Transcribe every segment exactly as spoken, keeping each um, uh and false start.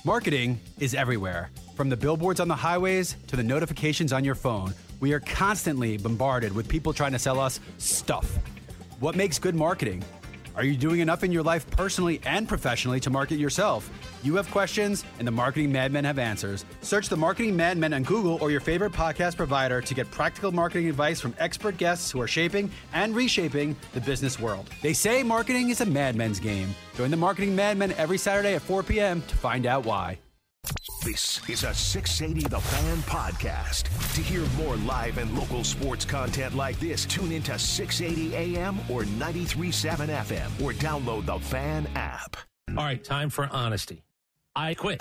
Marketing is everywhere. From the billboards on the highways to the notifications on your phone, we are constantly bombarded with people trying to sell us stuff. What makes good marketing? Are you doing enough in your life personally and professionally to market yourself? You have questions, and the Marketing Madmen have answers. Search the Marketing Madmen on Google or your favorite podcast provider to get practical marketing advice from expert guests who are shaping and reshaping the business world. They say marketing is a madmen's game. Join the Marketing Madmen every Saturday at four p.m. to find out why. This is a six eighty The Fan podcast. To hear more live and local sports content like this, tune into six eighty A M or ninety-three point seven F M or download the Fan app. All right, time for honesty. I quit.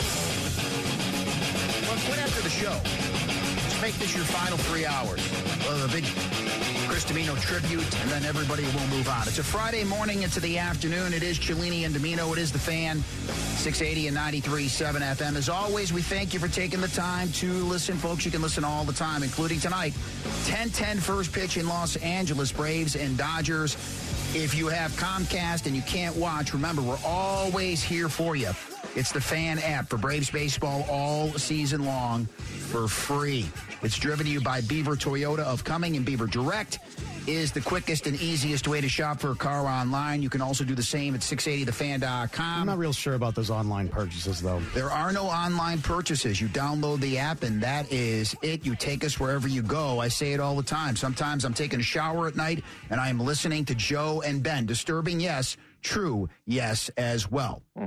Well, quit after the show. Just make this your final three hours. Well, the big Chris Dimino tribute, and then everybody will move on. It's a Friday morning into the afternoon. It is Cellini and Dimino. It is the Fan, six eighty and ninety-three point seven F M. As always, we thank you for taking the time to listen, folks. You can listen all the time, including tonight. ten ten first pitch in Los Angeles, Braves and Dodgers. If you have Comcast and you can't watch, remember, we're always here for you. It's the Fan app for Braves baseball all season long for free. It's driven to you by Beaver Toyota of Cumming, and Beaver Direct is the quickest and easiest way to shop for a car online. You can also do the same at six eighty the fan dot com. I'm not real sure about those online purchases, though. There are no online purchases. You download the app, and that is it. You take us wherever you go. I say it all the time. Sometimes I'm taking a shower at night, and I am listening to Joe and Ben. Disturbing, yes. True, yes, as well. Hmm.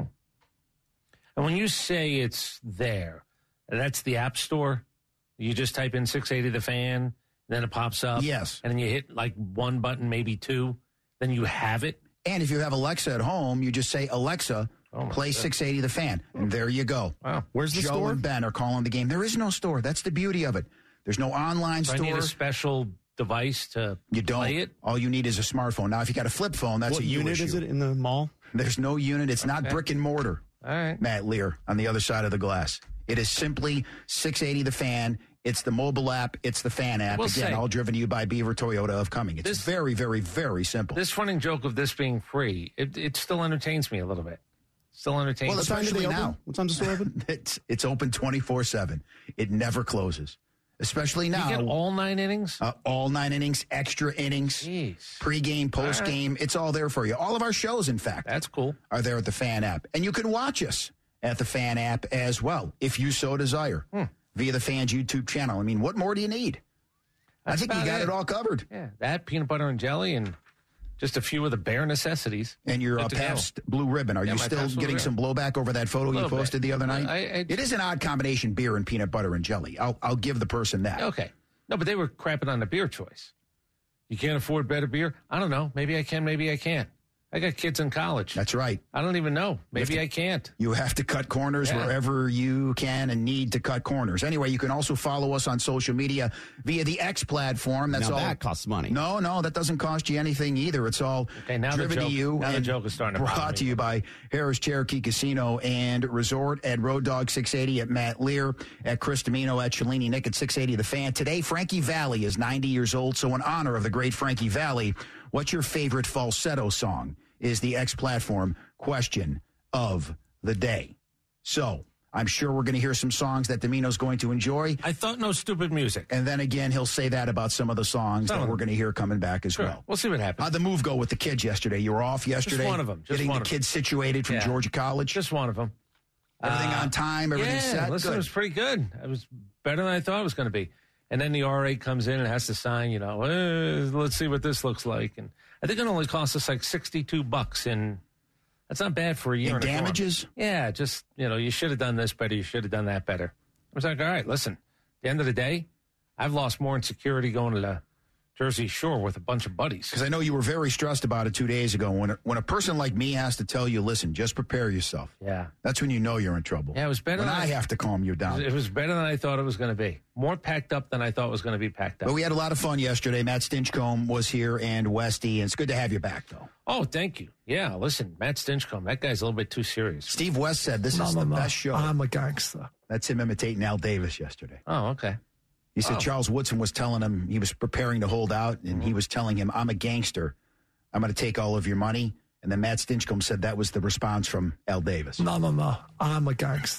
And when you say it's there, that's the App Store? You just type in six eighty The Fan, then it pops up? Yes. And then you hit like one button, maybe two, then you have it? And if you have Alexa at home, you just say, Alexa, oh play God. six eighty The Fan. And there you go. Wow. Where's the Joe store? Joe and Ben are calling the game. There is no store. That's the beauty of it. There's no online so store. I need a special device to you don't. play it? All you need is a smartphone. Now, if you got a flip phone, that's what a you unit issue. is it in the mall? There's no unit. It's okay. Not brick and mortar. All right. Matt Lear on the other side of the glass. It is simply six eighty The Fan. It's the mobile app. It's the Fan app. We'll Again, say, all driven to you by Beaver Toyota of Cumming. It's this, very, very, very simple. This running joke of this being free, it, it still entertains me a little bit. Still entertains well, me. Well, especially now. What time's the store open? it's, it's open twenty-four seven. It never closes. Especially now. You get all nine innings? Uh, all nine innings, extra innings, Jeez. Pre-game, post-game. Right. It's all there for you. All of our shows, in fact. That's cool. Are there at the Fan app. And you can watch us at the Fan app as well, if you so desire, hmm. via the Fan's YouTube channel. I mean, what more do you need? That's I think you got it. it all covered. Yeah, that, peanut butter and jelly, and just a few of the bare necessities. And your uh, Pabst Blue Ribbon. Are yeah, you still getting some blowback over that photo you posted bit. the other night? I, I, it is an odd combination, beer and peanut butter and jelly. I'll, I'll give the person that. Okay. No, but they were crapping on the beer choice. You can't afford better beer? I don't know. Maybe I can, maybe I can't. I got kids in college. That's right. I don't even know. Maybe to, I can't. You have to cut corners yeah. wherever you can and need to cut corners. Anyway, you can also follow us on social media via the X platform. That's now all. That costs money. No, no, that doesn't cost you anything either. It's all okay, now driven the joke, to you. Now and the joke is starting to brought to you by Harris Cherokee Casino and Resort at Road Dog six eighty at Matt Lear, at Chris Dimino, at Cellini Nick at six eighty The Fan. Today, Frankie Valli is ninety years old. So in honor of the great Frankie Valli, what's your favorite falsetto song? Is the X platform question of the day. So I'm sure we're going to hear some songs that Dimino's going to enjoy. I thought no stupid music. And then again, he'll say that about some of the songs some that we're going to hear coming back as sure. well. We'll see what happens. How'd the move go with the kids yesterday? You were off yesterday? Just one of them. Just getting one the of kids situated from yeah. Georgia College? Just one of them. Everything uh, on time? Everything yeah, set? Listen, good. It was pretty good. It was better than I thought it was going to be. And then the R A comes in and has to sign, you know, eh, let's see what this looks like. And I think it only cost us like sixty-two bucks in... That's not bad for a year. In damages? Yeah, just, you know, you should have done this better. You should have done that better. I was like, all right, listen, at the end of the day, I've lost more in security going to the Jersey Shore with a bunch of buddies. Because I know you were very stressed about it two days ago. When a, when a person like me has to tell you, listen, just prepare yourself. Yeah. That's when you know you're in trouble. Yeah, it was better when than I, I have to calm you down. It was better than I thought it was going to be. More packed up than I thought it was going to be packed up. But we had a lot of fun yesterday. Matt Stinchcomb was here and Westy, and it's good to have you back, though. Oh, thank you. Yeah, listen, Matt Stinchcomb, that guy's a little bit too serious. Steve West said this no, is no, the no. best show. I'm a gangster. That's him imitating Al Davis yesterday. Oh, okay. He said oh. Charles Woodson was telling him he was preparing to hold out, and mm-hmm. he was telling him, I'm a gangster. I'm going to take all of your money. And then Matt Stinchcomb said that was the response from Al Davis. No, no, no. I'm a gangster.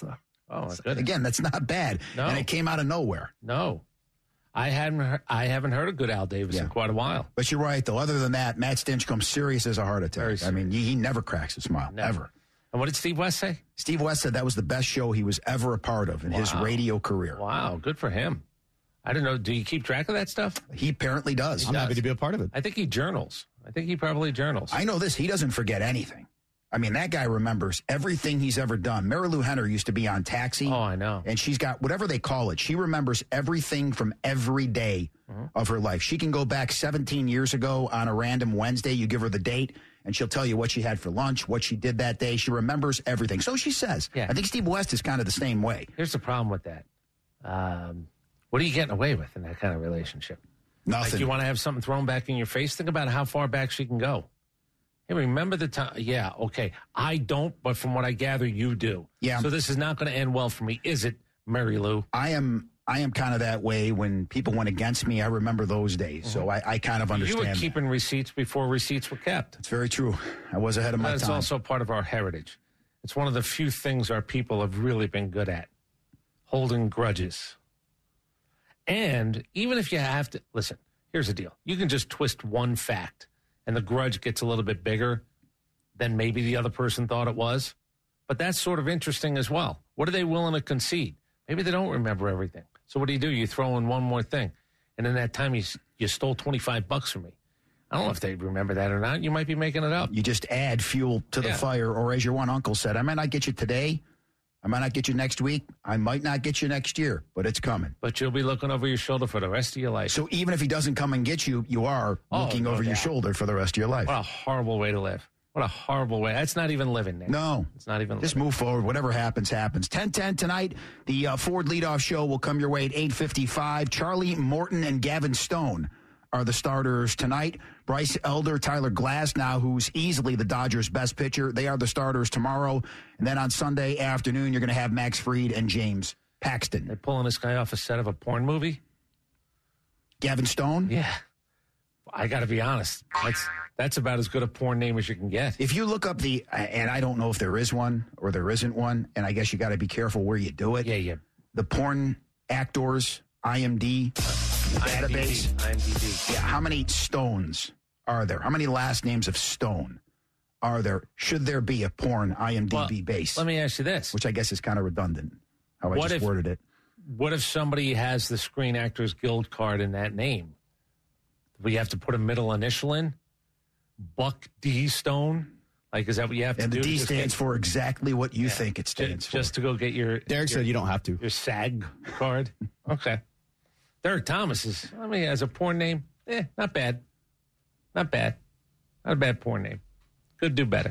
Oh, my goodness. Again, that's not bad. No. And it came out of nowhere. No. I hadn't heard, I haven't heard of good Al Davis Yeah. in quite a while. But you're right, though. Other than that, Matt Stinchcomb, serious as a heart attack. I mean, he, he never cracks a smile, Never. ever. And what did Steve West say? Steve West said that was the best show he was ever a part of in Wow. his radio career. Wow, good for him. I don't know. Do you keep track of that stuff? He apparently does. I'm happy to be a part of it. I think he journals. I think he probably journals. I know this. He doesn't forget anything. I mean, that guy remembers everything he's ever done. Mary Lou Henner used to be on Taxi. Oh, I know. And she's got whatever they call it. She remembers everything from every day Mm-hmm. of her life. She can go back seventeen years ago on a random Wednesday. You give her the date, and she'll tell you what she had for lunch, what she did that day. She remembers everything. So she says. Yeah. I think Steve West is kind of the same way. Here's the problem with that. Um, what are you getting away with in that kind of relationship? Nothing. Like you want to have something thrown back in your face? Think about how far back she can go. Hey, remember the time? Yeah, okay. I don't, but from what I gather, you do. Yeah. So this is not going to end well for me, is it, Mary Lou? I am I am kind of that way. When people went against me, I remember those days. Mm-hmm. So I, I kind of understand. You were that. keeping receipts before receipts were kept. It's very true. I was ahead of my That's time. also part of our heritage. It's one of the few things our people have really been good at, holding grudges. And even if you have to, listen, here's the deal. You can just twist one fact and the grudge gets a little bit bigger than maybe the other person thought it was. But that's sort of interesting as well. What are they willing to concede? Maybe they don't remember everything. So what do you do? You throw in one more thing. And in that time, you, you stole twenty-five bucks from me. I don't know if they remember that or not. You might be making it up. You just add fuel to the Yeah. fire, or as your one uncle said, I might not get you today. I might not get you next week. I might not get you next year, but it's coming. But you'll be looking over your shoulder for the rest of your life. So even if he doesn't come and get you, you are Oh, looking no over your doubt. shoulder for the rest of your life. What a horrible way to live. What a horrible way. That's not even living, Nick. No. It's not even Just living. move forward. Whatever happens, happens. ten ten tonight, the uh, Ford leadoff show will come your way at eight fifty-five. Charlie Morton and Gavin Stone are the starters tonight. Bryce Elder, Tyler Glasnow, who's easily the Dodgers' best pitcher, they are the starters tomorrow. And then on Sunday afternoon, you're going to have Max Fried and James Paxton. They're pulling this guy off a set of a porn movie? Gavin Stone? Yeah. I got to be honest. That's that's about as good a porn name as you can get. If you look up the, and I don't know if there is one or there isn't one, and I guess you got to be careful where you do it. Yeah, yeah. The porn actors, I M D database. I M D B. Yeah, how many Stones are there? How many last names of Stone are there? Should there be a porn I M D B Well, base? Let me ask you this. Which I guess is kind of redundant, how I What just if- worded it. What if somebody has the Screen Actors Guild card in that name? We have to put a middle initial in? Buck D. Stone? Like, is that what you have to And do? the D to just stands get- for exactly what you Yeah. think it Ju- stands for. Just to go get your Derek your, said you don't have to. your SAG card. Okay. Derek Thomas is, I mean, as a porn name, eh, not bad. Not bad. Not a bad porn name. Could do better.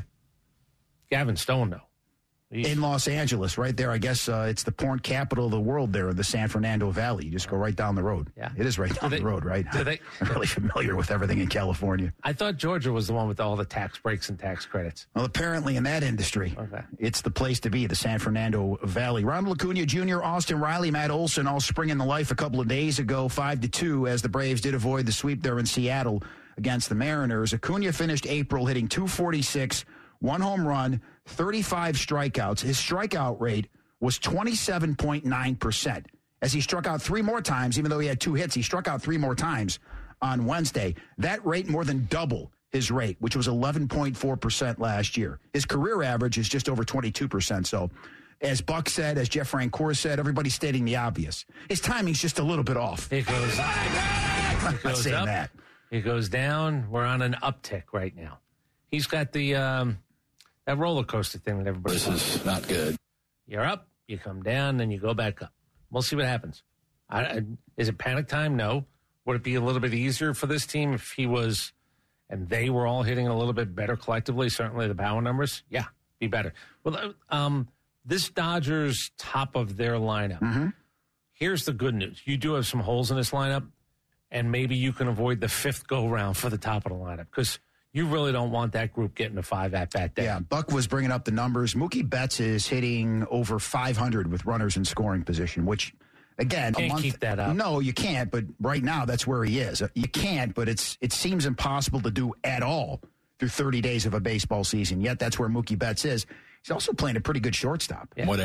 Gavin Stone, though. He's- In Los Angeles, right there, I guess uh, it's the porn capital of the world there, the San Fernando Valley. You just go right down the road. Yeah. It is right down they- the road, right? do they- I'm really familiar with everything in California. I thought Georgia was the one with all the tax breaks and tax credits. Well, apparently in that industry, Okay. it's the place to be, the San Fernando Valley. Ronald Acuna Junior, Austin Riley, Matt Olson all springing the life a couple of days ago, five to two, as the Braves did avoid the sweep there in Seattle against the Mariners. Acuna finished April hitting two forty-six, one home run, thirty-five strikeouts. His strikeout rate was twenty-seven point nine percent. As he struck out three more times, even though he had two hits, he struck out three more times on Wednesday. That rate more than double his rate, which was eleven point four percent last year. His career average is just over twenty-two percent. So, as Buck said, as Jeff Francoeur said, everybody's stating the obvious. His timing's just a little bit off. It goes, it I'm not goes saying up. that. It goes down. We're on an uptick right now. He's got the um, that roller coaster thing that everybody This wants. is not good. You're up, you come down, then you go back up. We'll see what happens. I, I, is it panic time? No. Would it be a little bit easier for this team if he was and they were all hitting a little bit better collectively? Certainly the power numbers. Yeah, be better. Well, um, this Dodgers top of their lineup. Mm-hmm. Here's the good news. You do have some holes in this lineup, and maybe you can avoid the fifth go-round for the top of the lineup because you really don't want that group getting a five at bat day. Yeah, Buck was bringing up the numbers. Mookie Betts is hitting over five hundred with runners in scoring position, which, again, Can't a month, keep that up. No, you can't. But right now, that's where he is. You can't, but it's it seems impossible to do at all through thirty days of a baseball season. Yet that's where Mookie Betts is. He's also playing a pretty good shortstop. Yeah. Whatever.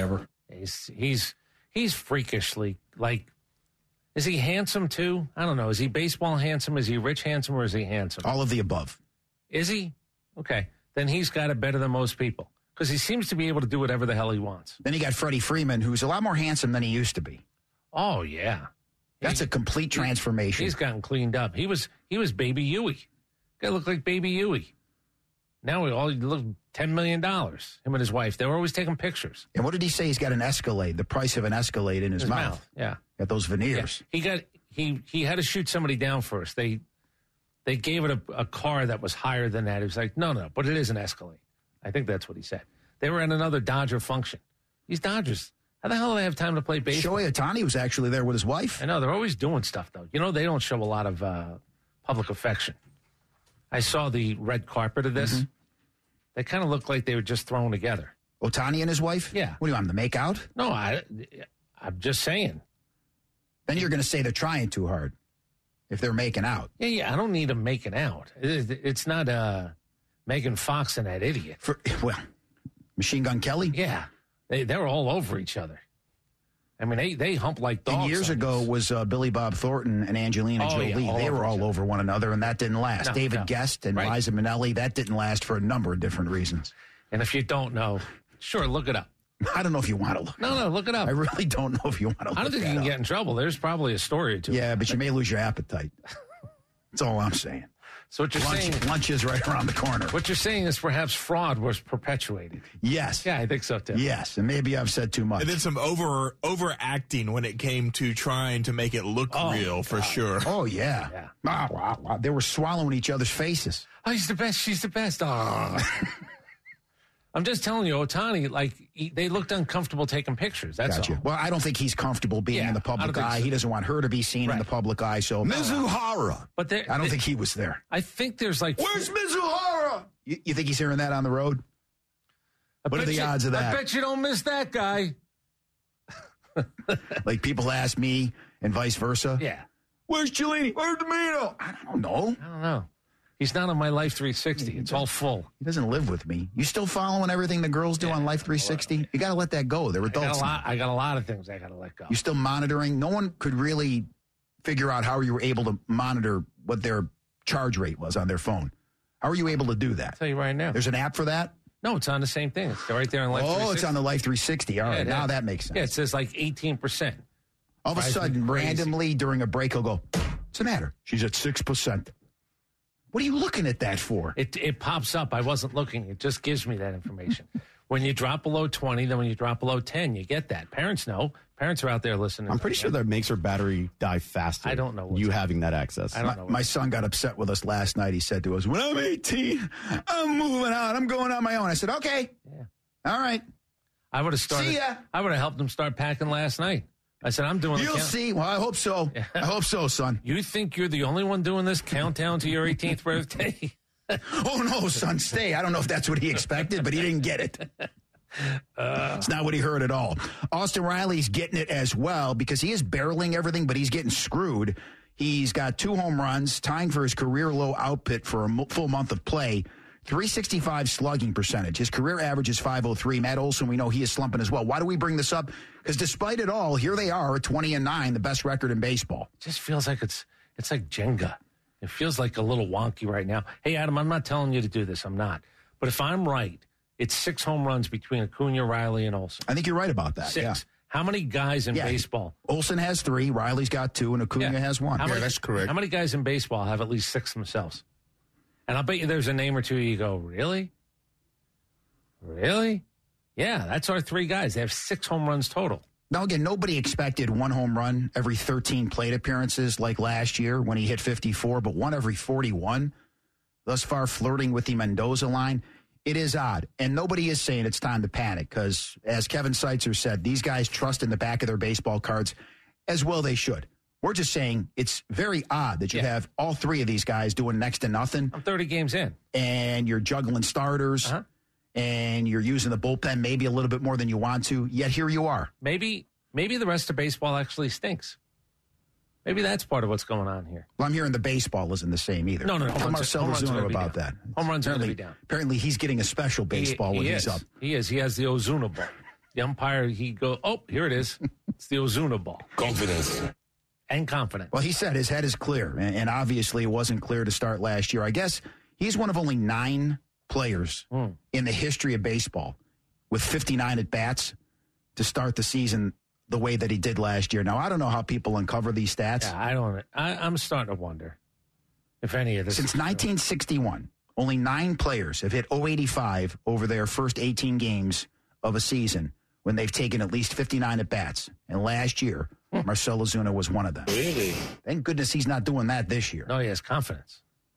He's he's he's freakishly, like, is he handsome too? I don't know. Is he baseball handsome? Is he rich handsome, or is he handsome? All of the above. Is he? Okay. Then he's got it better than most people because he seems to be able to do whatever the hell he wants. Then you got Freddie Freeman, who's a lot more handsome than he used to be. Oh, yeah. That's he, a complete transformation. He's gotten cleaned up. He was he was Baby Huey. Guy looked like Baby Huey. Now we all look ten million dollars. Him and his wife. They were always taking pictures. And what did he say? He's got an Escalade, the price of an Escalade in his, His mouth. mouth. Yeah. Got those veneers. Yeah. He got he he had to shoot somebody down first. They they gave it a, a car that was higher than that. He was like, no, no, but it is an Escalade. I think that's what he said. They were at another Dodger function. These Dodgers, how the hell do they have time to play baseball? Shohei Ohtani was actually there with his wife. I know, they're always doing stuff, though. You know, they don't show a lot of uh, public affection. I saw the red carpet of this. Mm-hmm. They kind of look like they were just thrown together. Ohtani and his wife? Yeah. What do you want them to make out? No, I, I'm just saying. Then you're going to say they're trying too hard if they're making out. Yeah, yeah, I don't need them making out. It, it's not uh, Megan Fox and that idiot. For, well, Machine Gun Kelly? Yeah. They, they're all over each other. I mean, they, they hump like dogs. And years ago these. was uh, Billy Bob Thornton and Angelina oh, Jolie. Yeah, they were all other. over one another, and that didn't last. No, David no. Guest and right. Liza Minnelli, that didn't last for a number of different reasons. And if you don't know, sure, look it up. I don't know if you want to look No, no, look it up. I really don't know if you want to look I don't think you can up. get in trouble. There's probably a story or two. Yeah, but you may lose your appetite. That's all I'm saying. So what you're Lunch, saying, lunch is right around the corner. what you're saying is perhaps fraud was perpetuated. Yes. Yeah, I think so too. Yes, and maybe I've said too much. And then some over overacting when it came to trying to make it look Oh, real for God. sure. Oh, yeah. Yeah. Wow, wow, wow. They were swallowing each other's faces. Oh, he's the best. She's the best. Oh. I'm just telling you, Ohtani, like, he, they looked uncomfortable taking pictures. That's Gotcha. all. Well, I don't think he's comfortable being Yeah, in the I don't public think eye. so. He doesn't want her to be seen in Right. the public eye. So, Mizuhara. But there, I don't there- think he was there. I think there's like. Where's Mizuhara? You, you think he's hearing that on the road? I what are bet the you- odds of that? I bet you don't miss that guy. Like people ask me and vice versa. Yeah. Where's Cellini? Where's Domino? I don't know. I don't know. He's not on my Life three sixty. It's all full. He doesn't live with me. You still following everything the girls do Yeah. on Life three sixty? You got to let that go. They're I got, adults. a now. lot, I got a lot of things I got to let go. You still monitoring? No one could really figure out how you were able to monitor what their charge rate was on their phone. How are you able to do that? I'll tell you right now. There's an app for that? No, it's on the same thing. It's right there on Life Oh, three sixty. it's on the Life three sixty. All Yeah, right, it now is. that makes sense. Yeah, it says like eighteen percent. All of a drives me sudden, crazy. randomly during a break, he'll go, what's the matter? She's at six percent. What are you looking at that for? It it pops up. I wasn't looking. It just gives me that information. When you drop below twenty, then when you drop below ten, you get that. Parents know. Parents are out there listening. I'm pretty sure that makes her battery die faster. I don't know what's You up. having that access. I don't My, know. my son got upset with us last night. He said to us, when I'm eighteen, I'm moving out. I'm going on my own. I said, okay. Yeah. All right. I would have started. See ya. I would have helped them start packing last night. I said, I'm doing. You'll the count- see. Well, I hope so. Yeah. I hope so, son. You think you're the only one doing this countdown to your eighteenth birthday? Oh, no, son, stay. I don't know if that's what he expected, but he didn't get it. Uh, it's not what he heard at all. Austin Riley's getting it as well because he is barreling everything, but he's getting screwed. He's got two home runs, tying for his career low output for a mo- full month of play. three sixty-five slugging percentage. His career average is five oh three. Matt Olson, we know he is slumping as well. Why do we bring this up? Because despite it all, here they are at twenty and nine, the best record in baseball. It just feels like it's it's like Jenga. It feels like a little wonky right now. Hey, Adam, I'm not telling you to do this. I'm not. But if I'm right, it's six home runs between Acuna, Riley, and Olson. I think you're right about that. Six. Yeah. How many guys in Yeah. baseball? Olson has three, Riley's got two, and Acuna Yeah. has one. How many, that's correct. How many guys in baseball have at least six themselves? And I'll bet you there's a name or two you go, really? Really? Yeah, that's our three guys. They have six home runs total. Now, again, nobody expected one home run every thirteen plate appearances like last year when he hit fifty-four, but one every forty-one. Thus far, flirting with the Mendoza line. It is odd. And nobody is saying it's time to panic because, as Kevin Seitzer said, these guys trust in the back of their baseball cards as well they should. We're just saying it's very odd that you Yeah. have all three of these guys doing next to nothing, I'm thirty games in. and you're juggling starters, Uh-huh. and you're using the bullpen maybe a little bit more than you want to, yet here you are. Maybe maybe the rest of baseball actually stinks. Maybe that's part of what's going on here. Well, I'm hearing the baseball isn't the same either. No, no, no. Tell Home runs- Marcelo home runs are Ozuna gonna be about down. that. Home runs are gonna apparently, be down. Apparently, he's getting a special baseball he, when he he's is. up. He is. He has the Ozuna ball. The umpire, he go, oh, here it is. It's the Ozuna ball. Confidence. And confidence. Well, he said his head is clear, and, and obviously it wasn't clear to start last year. I guess he's one of only nine players mm. in the history of baseball with fifty-nine at-bats to start the season the way that he did last year. Now, I don't know how people uncover these stats. Yeah, I don't. I, I'm starting to wonder if any of this. Since nineteen sixty-one, only nine players have hit oh eighty-five over their first eighteen games of a season when they've taken at least fifty-nine at-bats. And last year, hmm. Marcell Ozuna was one of them. Really? Thank goodness he's not doing that this year. No, he has confidence.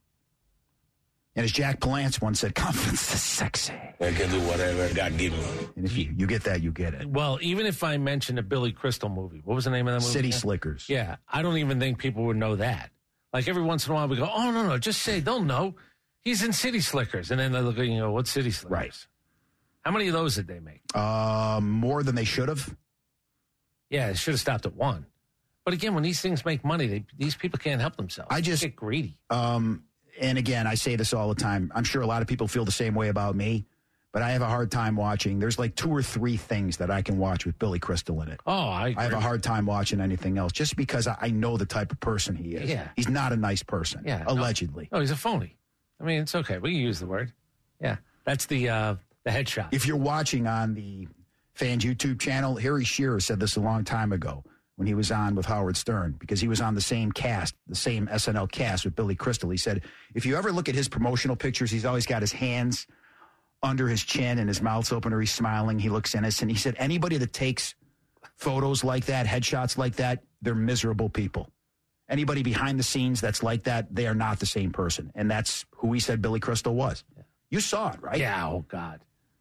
And as Jack Palance once said, confidence is sexy. I can do whatever God give me. And if you, you get that, you get it. Well, even if I mentioned a Billy Crystal movie, what was the name of that movie? City again? Slickers. Yeah, I don't even think people would know that. Like every once in a while we go, oh, no, no, just say, they'll know. He's in City Slickers. And then they look at you know, what City Slickers? Right. How many of those did they make? Uh, more than they should have. Yeah, they should have stopped at one. But again, when these things make money, they, these people can't help themselves. I just they get greedy. Um, and again, I say this all the time. I'm sure a lot of people feel the same way about me, but I have a hard time watching. There's like two or three things that I can watch with Billy Crystal in it. Oh, I agree. I have a hard time watching anything else just because I, I know the type of person he is. Yeah. He's not a nice person, yeah, allegedly. No, no, he's a phony. I mean, it's okay. We can use the word. Yeah, that's the uh, the headshot. If you're watching on the Fans YouTube channel, Harry Shearer said this a long time ago when he was on with Howard Stern, because he was on the same cast, the same S N L cast with Billy Crystal. He said, if you ever look at his promotional pictures, he's always got his hands under his chin and his mouth's open or he's smiling. He looks innocent. He said, anybody that takes photos like that, headshots like that, they're miserable people. Anybody behind the scenes that's like that, they are not the same person. And that's who he said Billy Crystal was. Yeah. You saw it, right? Yeah, oh, God.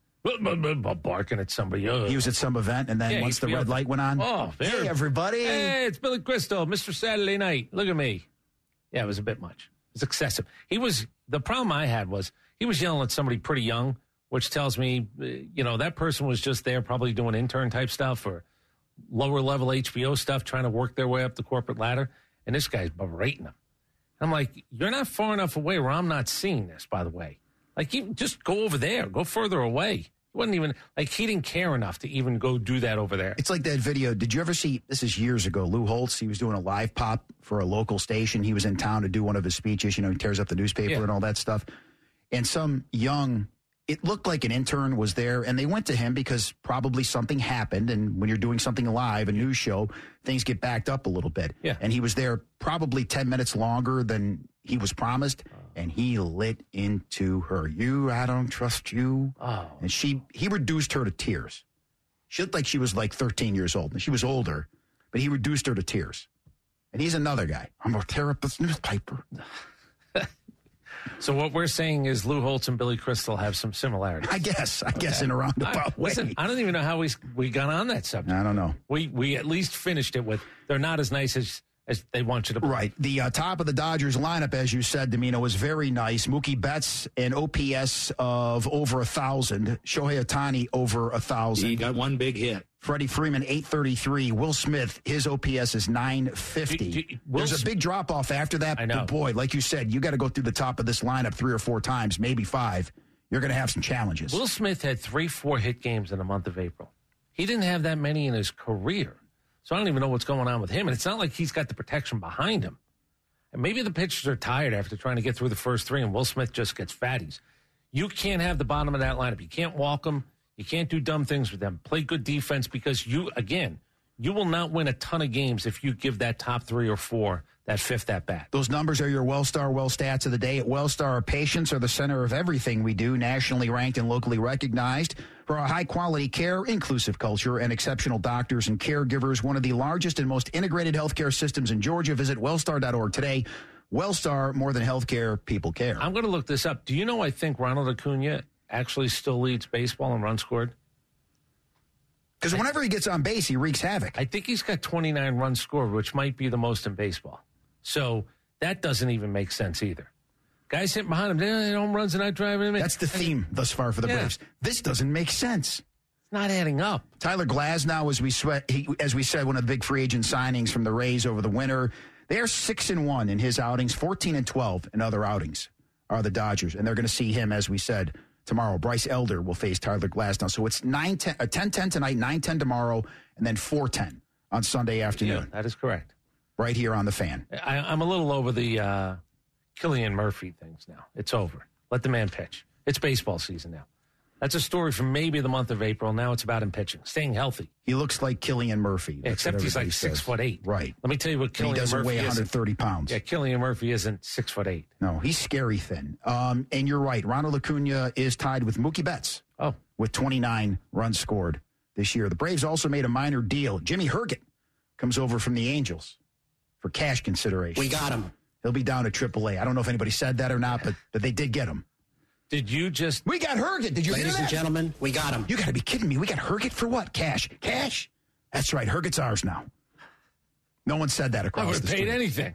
Barking at somebody. Oh. He was at some event, and then yeah, once the red light went on, oh, hey, everybody. Hey, it's Billy Crystal, Mister Saturday Night. Look at me. Yeah, it was a bit much. It was excessive. He was, the problem I had was he was yelling at somebody pretty young, which tells me, you know, that person was just there probably doing intern type stuff or lower level H B O stuff, trying to work their way up the corporate ladder. And this guy's berating him. I'm like, you're not far enough away where I'm not seeing this, by the way. Like, you just go over there, go further away. He wasn't even, like, he didn't care enough to even go do that over there. It's like that video. Did you ever see, this is years ago, Lou Holtz, he was doing a live pop for a local station. He was in town to do one of his speeches. You know, he tears up the newspaper yeah. and all that stuff. And some young, it looked like an intern was there, and they went to him because probably something happened. And when you're doing something live, a news show, things get backed up a little bit. Yeah. And he was there probably ten minutes longer than he was promised, and he lit into her. You, I don't trust you. Oh. And she, he reduced her to tears. She looked like she was like thirteen years old. And she was older, but he reduced her to tears. And he's another guy. I'm going to tear up this newspaper. So what we're saying is Lou Holtz and Billy Crystal have some similarities. I guess. I guess okay. in a roundabout I, way. Listen, I don't even know how we we got on that subject. I don't know. We we at least finished it with they're not as nice as as they want you to play. Right. The uh, top of the Dodgers lineup, as you said, Domino, was very nice. Mookie Betts, an O P S of over one thousand. Shohei Ohtani, over one thousand. He got one big hit. Freddie Freeman, eight thirty-three. Will Smith, his O P S is nine fifty. Do, do, There's a big drop-off after that. I know. But boy, like you said, you got to go through the top of this lineup three or four times, maybe five. You're going to have some challenges. Will Smith had three, four hit games in the month of April. He didn't have that many in his career. So I don't even know what's going on with him. And it's not like he's got the protection behind him. And maybe the pitchers are tired after trying to get through the first three, and Will Smith just gets fatties. You can't have the bottom of that lineup. You can't walk them. You can't do dumb things with them. Play good defense because you, again, you will not win a ton of games if you give that top three or four that fifth at bat. Those numbers are your Wellstar Well Stats of the day. At Wellstar, our patients are the center of everything we do, nationally ranked and locally recognized for our high-quality care, inclusive culture, and exceptional doctors and caregivers. One of the largest and most integrated healthcare systems in Georgia. Visit wellstar dot org today. Wellstar, more than healthcare, people care. I'm going to look this up. Do you know I think Ronald Acuna actually still leads baseball in runs scored? Because whenever he gets on base, he wreaks havoc. I think he's got twenty-nine runs scored, which might be the most in baseball. So that doesn't even make sense either. Guys hitting behind him, they don't runs and not driving him in. That's the theme thus far for the yeah. Braves. This doesn't make sense. It's not adding up. Tyler Glasnow, as we sweat, he, as we said, one of the big free agent signings from the Rays over the winter. They are six and one in his outings, fourteen and twelve in other outings are the Dodgers, and they're going to see him, as we said, tomorrow. Bryce Elder will face Tyler Glasnow. So it's nine ten, uh, ten ten tonight, nine ten tomorrow, and then four ten on Sunday afternoon. Yeah, that is correct. Right here on The Fan. I, I'm a little over the uh, Killian Murphy things now. It's over. Let the man pitch. It's baseball season now. That's a story from maybe the month of April. Now it's about him pitching, staying healthy. He looks like Killian Murphy. Yeah, except he's like six says. foot eight. Right. Let me tell you what Killian Murphy is. He doesn't Murphy weigh one hundred thirty pounds. Yeah, Killian Murphy isn't six foot eight. No, he's scary thin. Um, and you're right. Ronald Acuna is tied with Mookie Betts. Oh. With twenty-nine runs scored this year. The Braves also made a minor deal. Jimmy Herget comes over from the Angels for cash consideration. We got him. He'll be down to triple A. I don't know if anybody said that or not, but, but they did get him. Did you just... We got Herget. Did you Ladies hear that? and gentlemen, we got him. You got to be kidding me. We got Herget for what? Cash. Cash? That's right. Herget's ours now. No one said that across I would the have paid street. anything.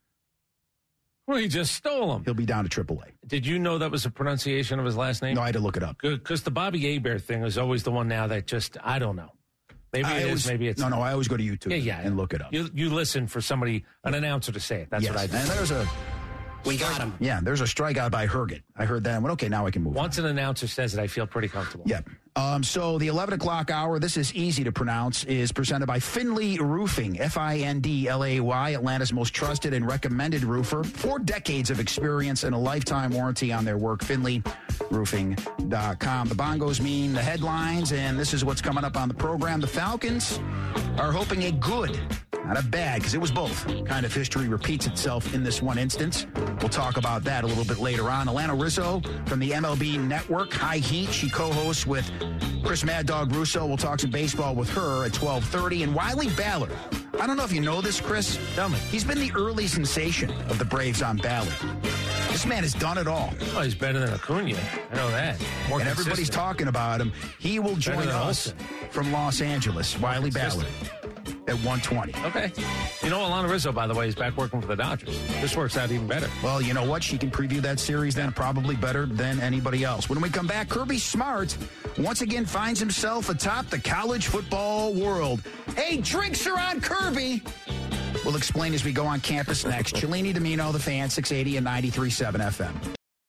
Well, he just stole him. He'll be down to triple A. Did you know that was a pronunciation of his last name? No, I had to look it up. Good, because the Bobby Hebert thing is always the one now that just, I don't know. Maybe I it always, is, maybe it's No, not. no, I always go to YouTube yeah, yeah, and look it up. You, you listen for somebody, an announcer to say it. That's yes. what I do. And there's a... We got him. Yeah, there's a strikeout by Herget. I heard that and went, okay, now I can move Once on. an announcer says it, I feel pretty comfortable. Yep. Um, so the eleven o'clock hour, this is easy to pronounce, is presented by Finley Roofing, F I N D L A Y, Atlanta's most trusted and recommended roofer. Four decades of experience and a lifetime warranty on their work, finley roofing dot com. The bongos mean the headlines, and this is what's coming up on the program. The Falcons are hoping a good, not a bad, because it was both, kind of history repeats itself in this one instance. We'll talk about that a little bit later on. Alana Rizzo from the M L B Network, High Heat. She co-hosts with Chris Mad Dog Russo. We'll talk some baseball with her at twelve thirty. And Wiley Ballard. I don't know if you know this, Chris. Tell me. He's been the early sensation of the Braves on Ballard. This man has done it all. Oh, he's better than Acuna. I know that. More and everybody's consistent. talking about him. He will join than us Olsen. from Los Angeles, Wiley Ballard, at one twenty. Okay. You know, Alana Rizzo, by the way, is back working for the Dodgers. This works out even better. Well, you know what? She can preview that series then probably better than anybody else. When we come back, Kirby Smart once again finds himself atop the college football world. Hey, drinks are on Kirby. We'll explain as we go on campus next. Cellini Domino, The Fan, six eighty and ninety-three point seven F M.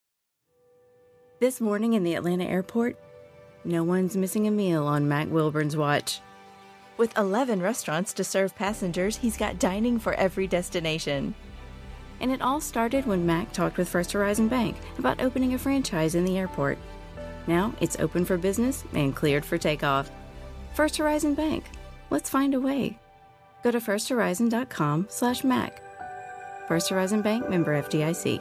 This morning in the Atlanta airport, no one's missing a meal on Mac Wilburn's watch. With eleven restaurants to serve passengers, he's got dining for every destination. And it all started when Mac talked with First Horizon Bank about opening a franchise in the airport. Now it's open for business and cleared for takeoff. First Horizon Bank. Let's find a way. Go to firsthorizon.com slash Mac. First Horizon Bank, member F D I C.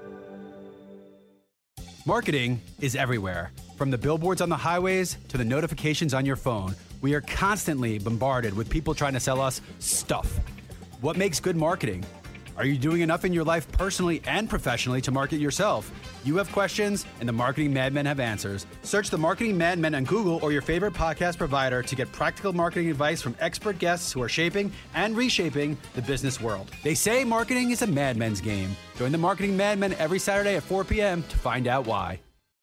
Marketing is everywhere. From the billboards on the highways to the notifications on your phone, we are constantly bombarded with people trying to sell us stuff. What makes good marketing? Are you doing enough in your life personally and professionally to market yourself? You have questions, and the Marketing Madmen have answers. Search the Marketing Madmen on Google or your favorite podcast provider to get practical marketing advice from expert guests who are shaping and reshaping the business world. They say marketing is a madman's game. Join the Marketing Madmen every Saturday at four p.m. to find out why.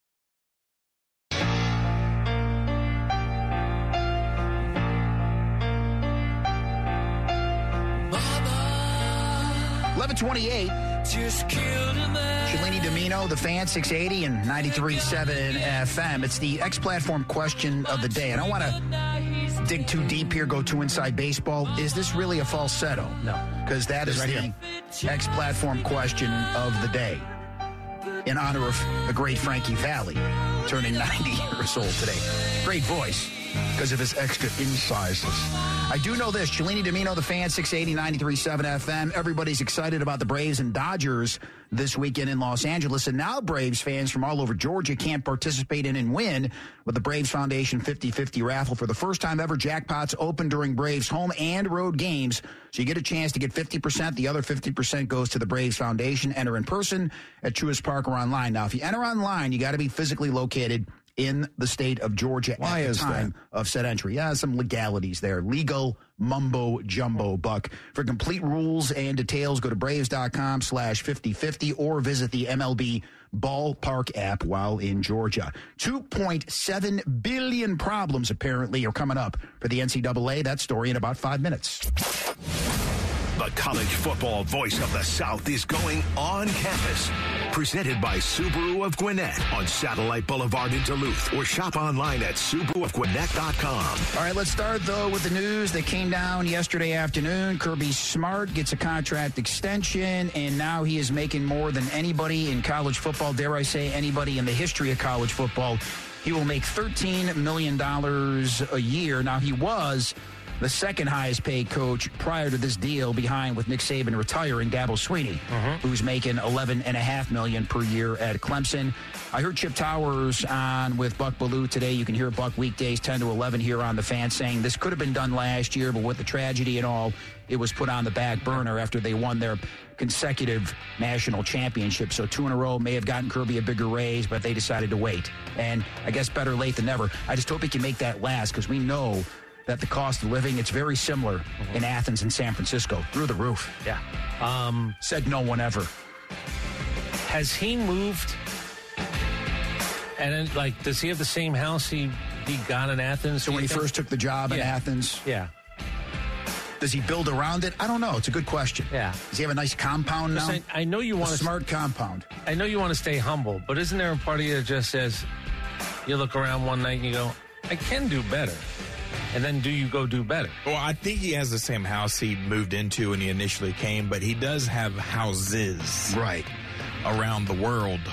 eleven twenty-eight. Cellini Domino, The Fan, six eighty and ninety-three point seven F M. It's the X-Platform question of the day. I don't want to dig too deep here, go too inside baseball. Is this really a falsetto? No. Because that is right the X-Platform question of the day. In honor of the great Frankie Valli, turning ninety years old today. Great voice because of his extra incisors. I do know this. Cellini Domino, The Fan, six eighty, ninety-three point seven F M. Everybody's excited about the Braves and Dodgers this weekend in Los Angeles. And now Braves fans from all over Georgia can't participate in and win with the Braves Foundation fifty-fifty raffle. For the first time ever, jackpots open during Braves home and road games. So you get a chance to get fifty percent. The other fifty percent goes to the Braves Foundation. Enter in person at Truist Park or online. Now, if you enter online, you got to be physically located in the state of Georgia Why at the is time that? of said entry. Yeah, some legalities there. Legal mumbo jumbo, Buck. For complete rules and details, go to braves.com slash 5050 or visit the M L B Ballpark app while in Georgia. two point seven billion problems apparently are coming up for the N C double A. That story in about five minutes. The college football voice of the South is going on campus. Presented by Subaru of Gwinnett on Satellite Boulevard in Duluth, or shop online at Subaru of Gwinnett dot com. All right, let's start, though, with the news that came down yesterday afternoon. Kirby Smart gets a contract extension, and now he is making more than anybody in college football, dare I say anybody in the history of college football. He will make thirteen million dollars a year. Now, he was the second highest paid coach prior to this deal, behind with Nick Saban retiring, Dabo Swinney, mm-hmm. who's making eleven point five million dollars per year at Clemson. I heard Chip Towers on with Buck Bellew today. You can hear Buck weekdays ten to eleven here on The Fan, saying this could have been done last year, but with the tragedy and all, it was put on the back burner after they won their consecutive national championship. So two in a row may have gotten Kirby a bigger raise, but they decided to wait. And I guess better late than never. I just hope he can make that last, because we know that the cost of living, it's very similar mm-hmm. in Athens and San Francisco. Through the roof. Yeah. Um, Said no one ever. Has he moved? And then, like, does he have the same house he, he got in Athens? So when he think? first took the job yeah. in Athens? Yeah. Does he build around it? I don't know. It's a good question. Yeah. Does he have a nice compound now? I, I know you want a to smart compound. I know you want to stay humble, but isn't there a part of you that just says, you look around one night and you go, I can do better. And then do you go do better? Well, I think he has the same house he moved into when he initially came, but he does have houses right around the world.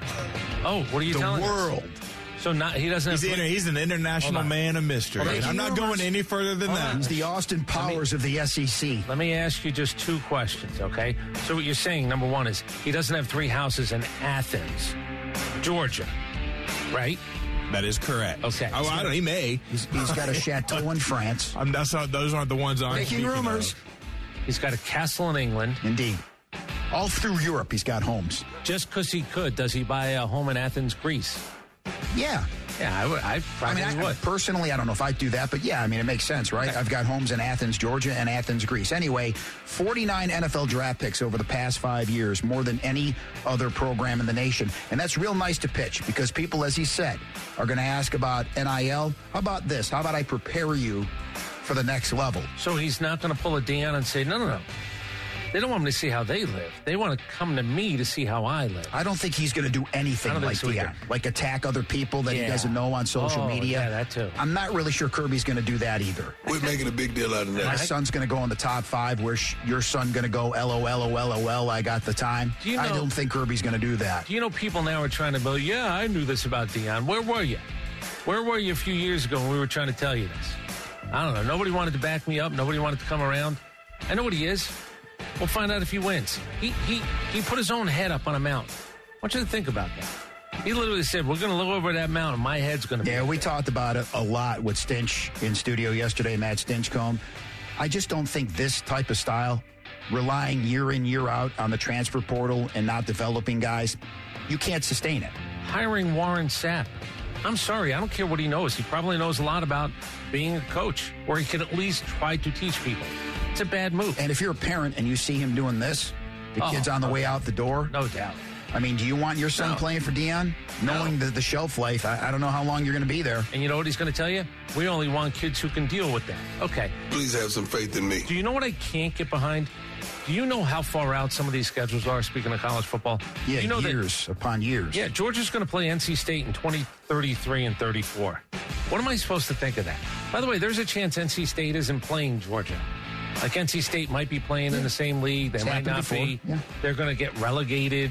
Oh, what are you the telling us? The world. So not he doesn't have he's, inter- he's an international man of mystery. Okay, I'm not going any further than Hold that. on. He's the Austin Powers me, of the S E C. Let me ask you just two questions, okay? So what you're saying, number one, is he doesn't have three houses in Athens, Georgia, right? That is correct. Okay. Oh, I don't. He may. He's, he's got a chateau in France. I'm, that's not, those aren't the ones I'm making rumors. Of. He's got a castle in England. Indeed. All through Europe, he's got homes. Just because he could, does he buy a home in Athens, Greece? Yeah. Yeah, I would. I probably I mean, I, would. Personally, I don't know if I'd do that, but yeah, I mean, it makes sense, right? Okay. I've got homes in Athens, Georgia, and Athens, Greece. Anyway, forty-nine N F L draft picks over the past five years, more than any other program in the nation. And that's real nice to pitch, because people, as he said, are going to ask about N I L. How about this? How about I prepare you for the next level? So he's not going to pull a Deion and say, no, no, no. They don't want me to see how they live. They want to come to me to see how I live. I don't think he's going to do anything like so Deion, like attack other people that yeah. he doesn't know on social oh, media. Yeah, that too. I'm not really sure Kirby's going to do that either. We're making a big deal out of that. My son's going to go in the top five. Where's your son going to go? L O L O L O L. I got the time. Do you know, I don't think Kirby's going to do that. Do you know people now are trying to go, yeah, I knew this about Deion. Where were you? Where were you a few years ago when we were trying to tell you this? I don't know. Nobody wanted to back me up. Nobody wanted to come around. I know what he is. We'll find out if he wins. He he he put his own head up on a mountain. I want you to think about that. He literally said, we're going to look over that mountain. My head's going to be Yeah, we there. talked about it a lot with Stinch in studio yesterday, Matt Stinchcomb. I just don't think this type of style, relying year in, year out on the transfer portal and not developing guys, you can't sustain it. Hiring Warren Sapp. I'm sorry. I don't care what he knows. He probably knows a lot about being a coach, or he could at least try to teach people. It's a bad move. And if you're a parent and you see him doing this, the oh, kid's on the no way doubt. out the door. No doubt. I mean, do you want your son no. playing for Deion? Knowing no. the, the shelf life, I, I don't know how long you're going to be there. And you know what he's going to tell you? We only want kids who can deal with that. Okay. Please have some faith in me. Do you know what I can't get behind? Do you know how far out some of these schedules are, speaking of college football? Yeah, you know years that, upon years. Yeah, Georgia's going to play N C State in twenty thirty-three and thirty-four. What am I supposed to think of that? By the way, there's a chance N C State isn't playing Georgia. Like N C State might be playing in the same league. They It's might not before. be. Yeah. They're going to get relegated.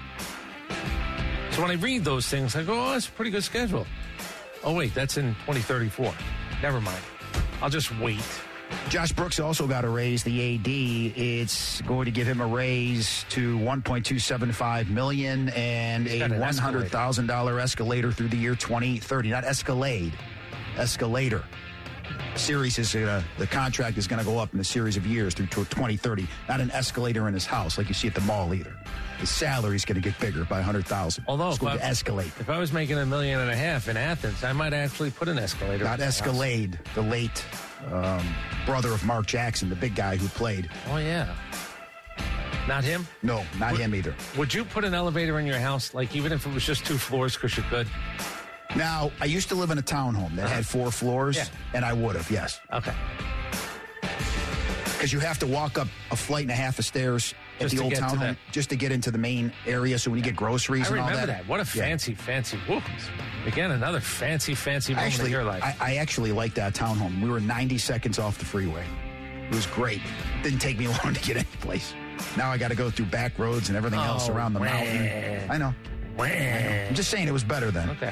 So when I read those things, I go, oh, that's a pretty good schedule. Oh, wait, that's in twenty thirty-four. Never mind. I'll just wait. Josh Brooks also got a raise, the A D. It's going to give him a raise to one point two seven five million dollars and He's a got an one hundred thousand dollars escalator through the year twenty thirty. Not Escalade, escalator. Series is uh, the contract is going to go up in a series of years through twenty thirty. Not an escalator in his house like you see at the mall either. His salary is going to get bigger by one hundred thousand dollars. Although it's going if to I, escalate. If I was making a million and a half in Athens, I might actually put an escalator. Not Escalade, the late um, brother of Mark Jackson, the big guy who played. Oh, yeah. Not him? No, not would, him either. Would you put an elevator in your house, like even if it was just two floors because you could? Now, I used to live in a townhome that Uh-huh. had four flours, Yeah. and I would have, yes. Okay. because you have to walk up a flight and a half of stairs at Just the to old get to townhome that. just to get into the main area. So when you get groceries I and all remember that. that. What a Yeah. fancy, fancy. Whoop. Again, another fancy, fancy moment Actually, in your life. I, I actually liked that townhome. We were ninety seconds off the freeway. It was great. Didn't take me long to get any place. Now I got to go through back roads and everything else Oh, around the wah. mountain. I know. I know. I'm just saying it was better then. Okay.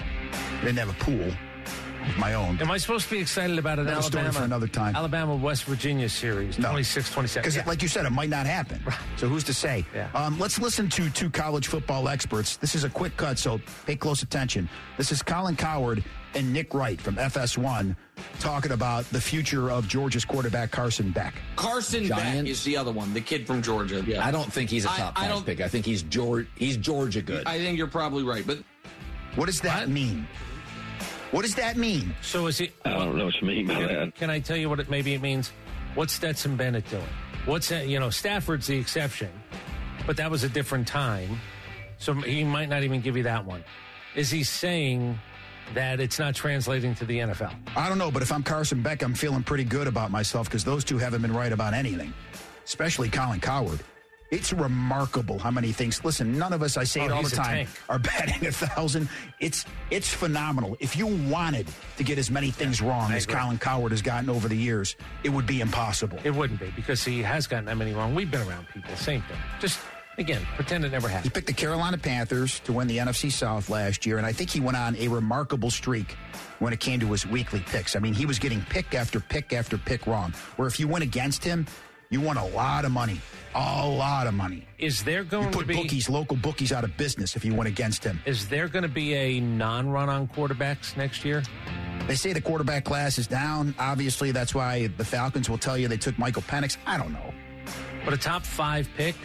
I didn't have a pool of my own. Am I supposed to be excited about an Another story Alabama for another time. Alabama West Virginia series, No. twenty-six twenty-seven? Because, Yeah. like you said, it might not happen. So who's to say? Yeah. Um, let's listen to two college football experts. This is a quick cut, so pay close attention. This is Colin Cowherd and Nick Wright from F S one talking about the future of Georgia's quarterback Carson Beck. Carson Giants? Beck is the other one, the kid from Georgia. Yeah. I don't think he's a I- top I five don't- pick. I think he's Georgia. He's Georgia good. I think you're probably right, but What does that What? mean? What does that mean? So is he? I don't know what you mean by that. Can I tell you what it maybe it means? What's Stetson Bennett doing? What's that? You know, Stafford's the exception, but that was a different time, so he might not even give you that one. Is he saying that it's not translating to the N F L? I don't know, but if I'm Carson Beck, I'm feeling pretty good about myself because those two haven't been right about anything, especially Colin Cowherd. It's remarkable how many things. Listen, none of us, I say Oh, it all he's the a time, tank. are batting a thousand. It's it's phenomenal. If you wanted to get as many things wrong I as agree. Colin Cowherd has gotten over the years, it would be impossible. It wouldn't be because he has gotten that many wrong. We've been around people. Same thing. Just again, pretend it never He happened. picked the Carolina Panthers to win the N F C South last year, and I think he went on a remarkable streak when it came to his weekly picks. I mean, he was getting pick after pick after pick wrong, where if you went against him, you won a lot of money. A lot of money. Is there going You to put be bookies, local bookies out of business if you went against him. Is there going to be a non-run on quarterbacks next year? They say the quarterback class is down. Obviously, that's why the Falcons will tell you they took Michael Penix. I don't know. But a top five pick,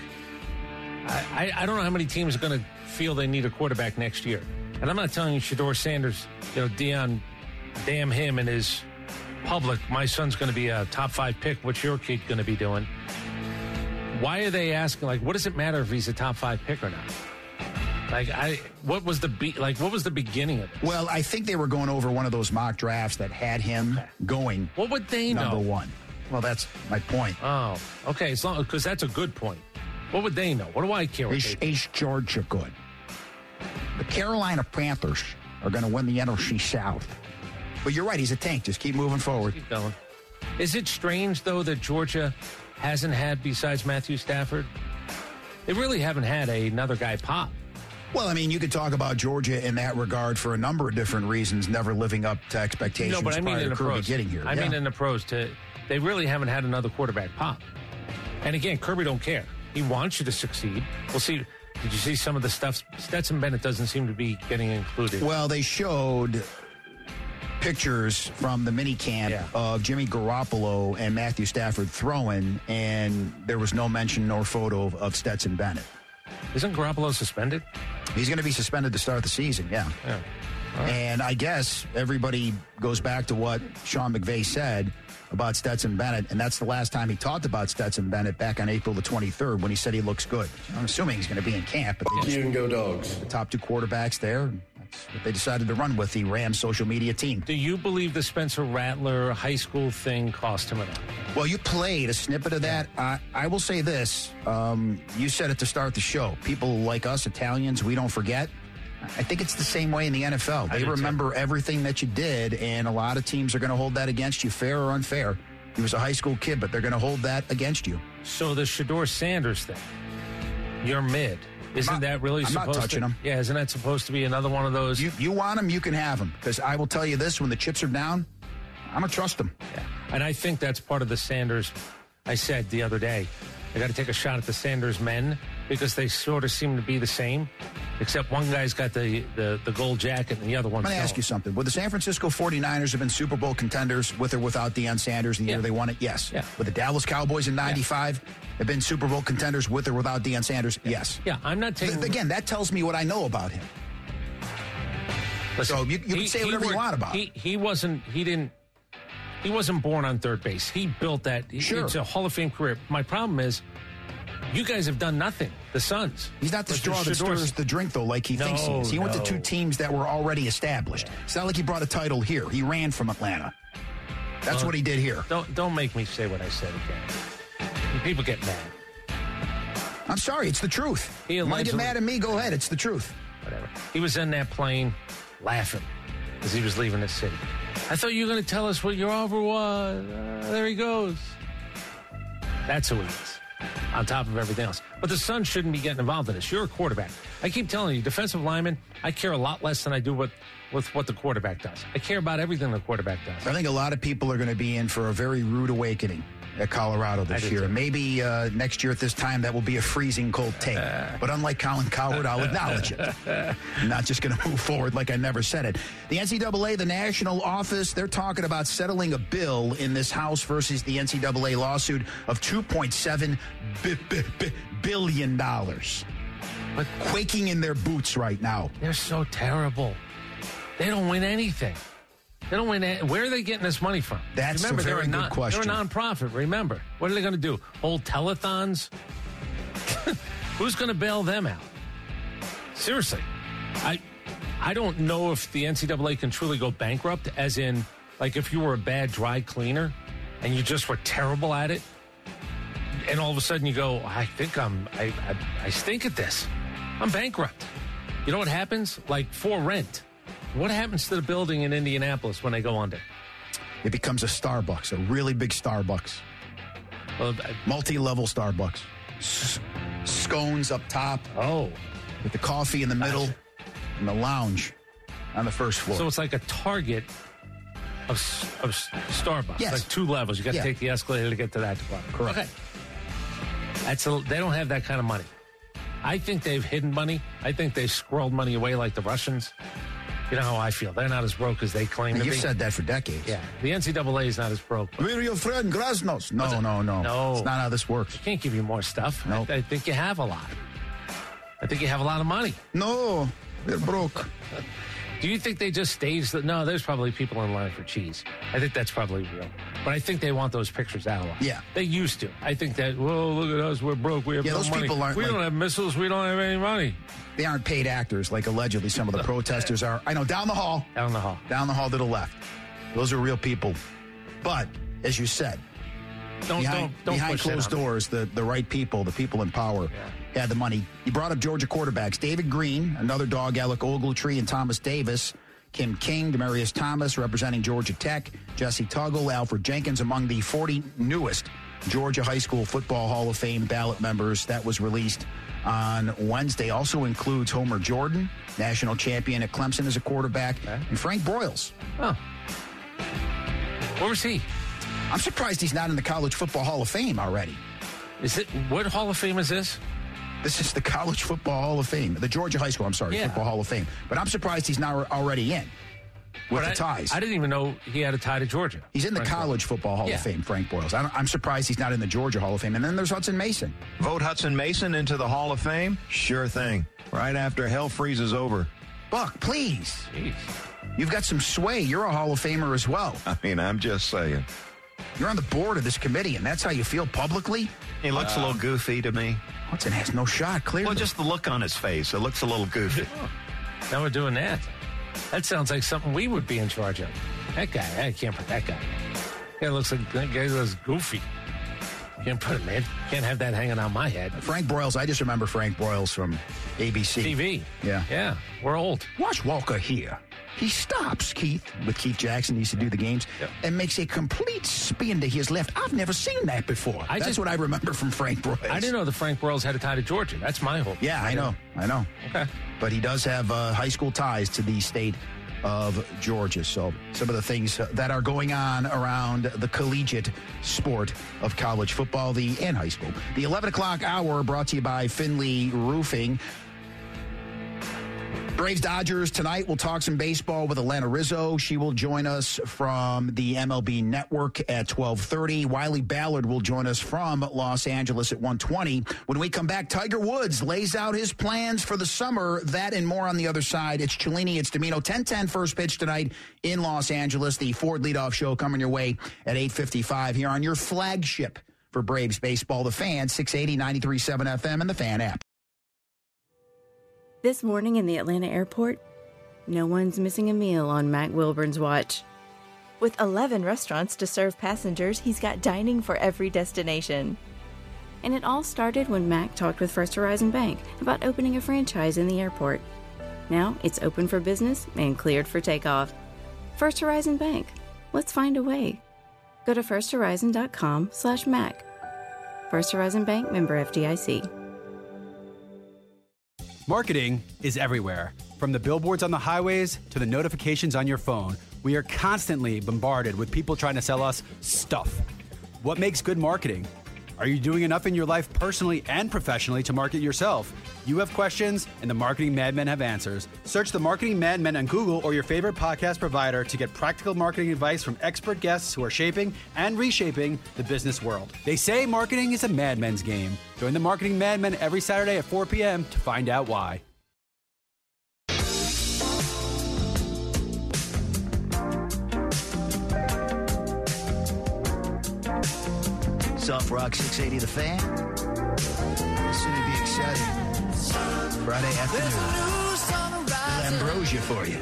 I, I, I don't know how many teams are going to feel they need a quarterback next year. And I'm not telling you Shedeur Sanders, you know, Deion, damn him and his public, my son's going to be a top five pick. What's your kid going to be doing? Why are they asking, like, what does it matter if he's a top five pick or not? Like, I, what was the be, like, what was the beginning of it? Well, I think they were going over one of those mock drafts that had him going What would they know? number one. Well, that's my point. Oh, okay. As long because that's a good point. What would they know? What do I care? What Is, they is Georgia good? The Carolina Panthers are going to win the N F C South. But you're right. He's a tank. Just keep moving forward. Keep going. Is it strange, though, that Georgia hasn't had, besides Matthew Stafford, they really haven't had a, another guy pop? Well, I mean, you could talk about Georgia in that regard for a number of different reasons, never living up to expectations No, but I mean prior in to the Kirby pros. getting here. I Yeah. mean in the pros, to, they really haven't had another quarterback pop. And again, Kirby don't care. He wants you to succeed. We'll see. Did you see some of the stuff? Stetson Bennett doesn't seem to be getting included. Well, they showed pictures from the mini camp Yeah. of Jimmy Garoppolo and Matthew Stafford throwing, and there was no mention nor photo of, of Stetson Bennett. Isn't Garoppolo suspended? He's going to be suspended to start the season, yeah. Yeah. And I guess everybody goes back to what Sean McVay said about Stetson Bennett, and that's the last time he talked about Stetson Bennett back on April the twenty-third when he said he looks good. I'm assuming he's going to be in camp, but they just You can go dogs. the top two quarterbacks there. That's what they decided to run with, the Rams social media team. Do you believe the Spencer Rattler high school thing cost him enough? Well, you played a snippet of that. I, I will say this. Um, you said it to start the show. People like us, Italians, we don't forget. I think it's the same way in the N F L. They do too. remember everything that you did, and a lot of teams are going to hold that against you, fair or unfair. He was a high school kid, but they're going to hold that against you. So the Shedeur Sanders thing, you're mid. Isn't not- that really I'm not supposed touching to? him. Yeah, isn't that supposed to be another one of those? You you want him, you can have him. Because I will tell you this, when the chips are down, I'm going to trust him. Yeah. And I think that's part of the Sanders. I said the other day, I got to take a shot at the Sanders men because they sort of seem to be the same, except one guy's got the, the, the gold jacket and the other one's I'm going to ask you something. Would the San Francisco forty-niners have been Super Bowl contenders with or without Deion Sanders the year Yeah. they won it? Yes. Yeah. Would the Dallas Cowboys in ninety-five have been Super Bowl contenders with or without Deion Sanders? Yes. Yeah, I'm not taking. Th- again, that tells me what I know about him. Listen, So you, you can say whatever you worked- want about he, him. He wasn't. He didn't. He wasn't born on third base. He built that. Sure. It's a Hall of Fame career. My problem is, you guys have done nothing. The Suns. He's not the But straw that Shedeur- stirs the drink, though, like he No, thinks he is. He went to no. two teams that were already established. It's not like he brought a title here. He ran from Atlanta. That's Well, what he did here. Don't don't make me say what I said again. People get mad. I'm sorry, it's the truth. He You want to get allegedly- mad at me? Go ahead. It's the truth. Whatever. He was in that plane laughing as he was leaving the city. I thought you were going to tell us what your offer was. Uh, there he goes. That's who he is, on top of everything else. But the Suns shouldn't be getting involved in this. You're a quarterback. I keep telling you, defensive lineman, I care a lot less than I do with, with what the quarterback does. I care about everything the quarterback does. I think a lot of people are going to be in for a very rude awakening at Colorado this I do year. too. Maybe uh, next year at this time, that will be a freezing cold take. But unlike Colin Cowherd, I'll acknowledge it. I'm not just going to move forward like I never said it. The N C double A, the national office, they're talking about settling a bill in this House versus the N C double A lawsuit of two point seven billion dollars. But quaking in their boots right now. They're so terrible. They don't win anything. They don't win. Any, where are they getting this money from? That's remember, a very they're a good non, question. They're a nonprofit. Remember, what are they going to do? Hold telethons? Who's going to bail them out? Seriously, I I don't know if the N C double A can truly go bankrupt. As in, like if you were a bad dry cleaner and you just were terrible at it, and all of a sudden you go, I think I'm I I, I stink at this. I'm bankrupt. You know what happens? Like for rent. What happens to the building in Indianapolis when they go under? It becomes a Starbucks, a really big Starbucks. Well, multi-level Starbucks. S- scones up top. Oh. With the coffee in the middle and the lounge on the first floor. So it's like a Target of, of Starbucks. Yes. Like two levels. You got to Yeah. take the escalator to get to that department. Correct. Okay. That's a, they don't have that kind of money. I think they've hidden money. I think they squirreled money away like the Russians. You know how I feel. They're not as broke as they claim to be. You've said that for decades. Yeah. The N C double A is not as broke. We're your friend, Grasnos. No, no, no. No. It's not how this works. I can't give you more stuff. Nope. I, I think you have a lot. I think you have a lot of money. No, we're broke. Do you think they just staged the... No, there's probably people in line for cheese. I think that's probably real. But I think they want those pictures out a lot. Yeah. They used to. I think that, whoa, look at us, we're broke, we have Yeah, no those money. people aren't we like- don't have missiles, we don't have any money. They aren't paid actors like allegedly some of the protesters are. I know, down the hall. Down the hall. Down the hall to the left. Those are real people. But, as you said, Don't, behind, don't, don't behind push that closed on me. doors, the, the right people, the people in power, had the money. You brought up Georgia quarterbacks. David Green, another dog, Alec Ogletree, and Thomas Davis. Kim King, Demarius Thomas, representing Georgia Tech. Jesse Tuggle, Alfred Jenkins, among the forty newest Georgia High School Football Hall of Fame ballot members. That was released on Wednesday. Also includes Homer Jordan, national champion at Clemson as a quarterback, Okay. and Frank Broyles. Oh. Where was he? I'm surprised he's not in the College Football Hall of Fame already. Is it... What Hall of Fame is this? This is the College Football Hall of Fame. The Georgia High School, I'm sorry, Yeah. Football Hall of Fame. But I'm surprised he's not already in with But the I, ties. I didn't even know he had a tie to Georgia. He's in the Frank College Football Hall Yeah. of Fame, Frank Broyles. I don't, I'm surprised he's not in the Georgia Hall of Fame. And then there's Hudson Mason. Vote Hudson Mason into the Hall of Fame? Sure thing. Right after hell freezes over. Buck, please. Jeez. You've got some sway. You're a Hall of Famer as well. I mean, I'm just saying. You're on the board of this committee, and that's how you feel publicly? He looks a little goofy to me. Hudson has no shot, clearly. Well, just the look on his face. It looks a little goofy. Now we're doing that. That sounds like something we would be in charge of. That guy, I can't put that guy. That looks like that guy looks goofy. Can't put it, man. Can't have that hanging on my head. Frank Broyles, I just remember Frank Broyles from A B C. T V. Yeah. Yeah. We're old. Watch Walker here. He stops Keith, with Keith Jackson, he used to do the games, Yep. and makes a complete spin to his left. I've never seen that before. I That's just- what I remember from Frank Broyles. I didn't know the Frank Broyles had a tie to Georgia. That's my hope. Yeah, I know. I know. Okay. But he does have uh, high school ties to the state of Georgia. So some of the things that are going on around the collegiate sport of college football, the and high school. The eleven o'clock hour brought to you by Finley Roofing. Braves Dodgers tonight. We'll talk some baseball with Alana Rizzo. She will join us from the M L B Network at twelve thirty. Wiley Ballard will join us from Los Angeles at one twenty. When we come back, Tiger Woods lays out his plans for the summer. That and more on the other side. It's Cellini, it's Domino. ten ten first pitch tonight in Los Angeles. The Ford Leadoff Show coming your way at eight fifty-five here on your flagship for Braves baseball, The Fan, six eighty, ninety-three point seven F M and the Fan app. This morning in the Atlanta airport, no one's missing a meal on Mac Wilburn's watch. With eleven restaurants to serve passengers, he's got dining for every destination. And it all started when Mac talked with First Horizon Bank about opening a franchise in the airport. Now it's open for business and cleared for takeoff. First Horizon Bank. Let's find a way. Go to firsthorizon.com slash Mac. First Horizon Bank, member F D I C. Marketing is everywhere. From the billboards on the highways to the notifications on your phone, we are constantly bombarded with people trying to sell us stuff. What makes good marketing? Are you doing enough in your life personally and professionally to market yourself? You have questions, and the Marketing Madmen have answers. Search the Marketing Madmen on Google or your favorite podcast provider to get practical marketing advice from expert guests who are shaping and reshaping the business world. They say marketing is a madman's game. Join the Marketing Madmen every Saturday at four p.m. to find out why. Soft Rock six eighty The Fan. This should be exciting. Friday afternoon. Little ambrosia for you.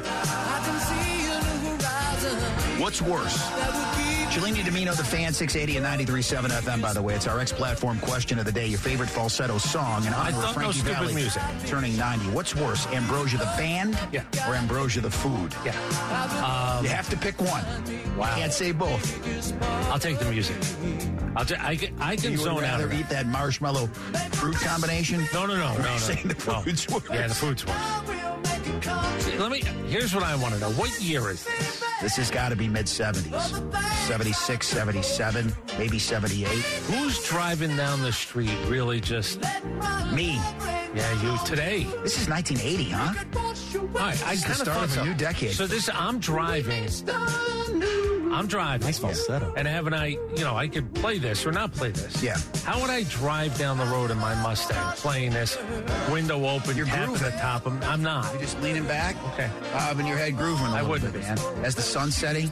What's worse? Cellini Domino, The Fan, six eighty and ninety-three point seven F M, by the way. It's our X-Platform question of the day. Your favorite falsetto song in honor of Frankie no Valli music. turning ninety. What's worse, Ambrosia the band yeah. or Ambrosia the food? Yeah. Um, you have to pick one. Wow. Can't say both. I'll take the music. I'll t- I can, I can you zone would out. rather eat that marshmallow fruit combination? No, no, no, no, no. Saying the food's no. worse. Yeah, the food's worse. See, let me. Here's what I want to know. What year is this? This has got to be mid-seventies. seventy-six, seventy-seven, maybe seventy-eight. Who's driving down the street really just... Me. Yeah, you today. This is nineteen eighty, huh? All right, I It's the kind of start thought of a so. new decade. So this, I'm driving. I'm driving. Nice falsetto. And haven't I, you know, I could play this or not play this. Yeah. How would I drive down the road in my Mustang playing this, window open, You're tapping grooving. the top? I'm, I'm not. You're just leaning back. Okay. Uh, in your head grooving a I little wouldn't bit, be. man. As the sun's setting,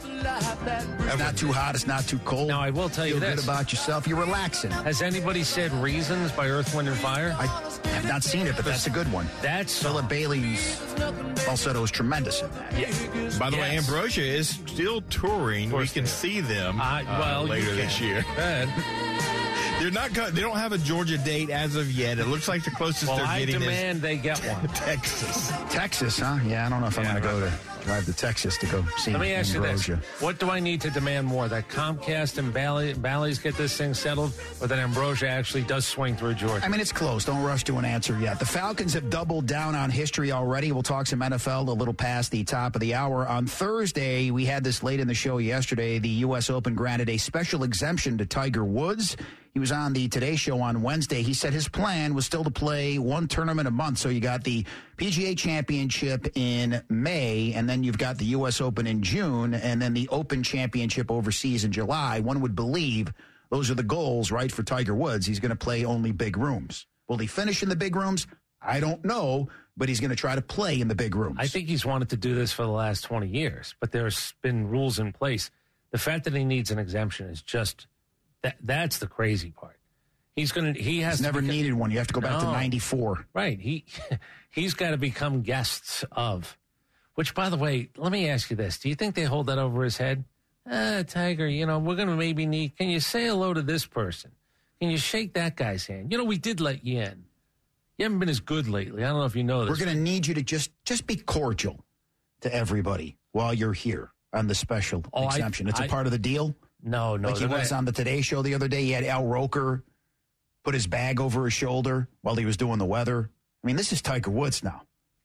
it's not too hot, it's not too cold. Now, I will tell you Feel this. good about yourself. You're relaxing. Has anybody said Reasons by Earth, Wind, and Fire? I have not seen it, but that's a good one. That's Philip Bailey's falsetto is tremendous in that. Yeah. By the way, Yes. Ambrosia is still touring. We can see them I, uh, well, later you this can. year. Good. They're not. Go- they don't have a Georgia date as of yet. It looks like the closest Well, they're I getting demand they get one. is Texas. Texas, huh? Yeah, I don't know if I'm Yeah, going to go right. to drive to Texas to go see Let me ask Ambrosia. you this. What do I need to demand more? That Comcast and Bally, Bally's get this thing settled, or that Ambrosia actually does swing through Georgia? I mean, it's close. Don't rush to an answer yet. The Falcons have doubled down on history already. We'll talk some N F L a little past the top of the hour. On Thursday, we had this late in the show yesterday. The U S Open granted a special exemption to Tiger Woods. He was on the Today Show on Wednesday. He said his plan was still to play one tournament a month. So you got the P G A Championship in May, and then you've got the U S Open in June, and then the Open Championship overseas in July. One would believe those are the goals, right, for Tiger Woods. He's going to play only big rooms. Will he finish in the big rooms? I don't know, but he's going to try to play in the big rooms. I think he's wanted to do this for the last twenty years, but there's been rules in place. The fact that he needs an exemption is just that that's the crazy part. He's going to he has He's to never become, needed one. You have to go back to No. ninety-four. Right. He he's got to become guests of. Which, by the way, let me ask you this: do you think they hold that over his head? Ah, Tiger, you know, we're going to maybe need. Can you say hello to this person? Can you shake that guy's hand? You know, we did let you in. You haven't been as good lately. I don't know if you know this. We're going to need you to just just be cordial to everybody while you're here on the special Oh, I- exemption. it's a I- part of the deal. No, no. Like he they're was gonna- on the Today Show the other day. He had Al Roker put his bag over his shoulder while he was doing the weather. I mean, this is Tiger Woods now.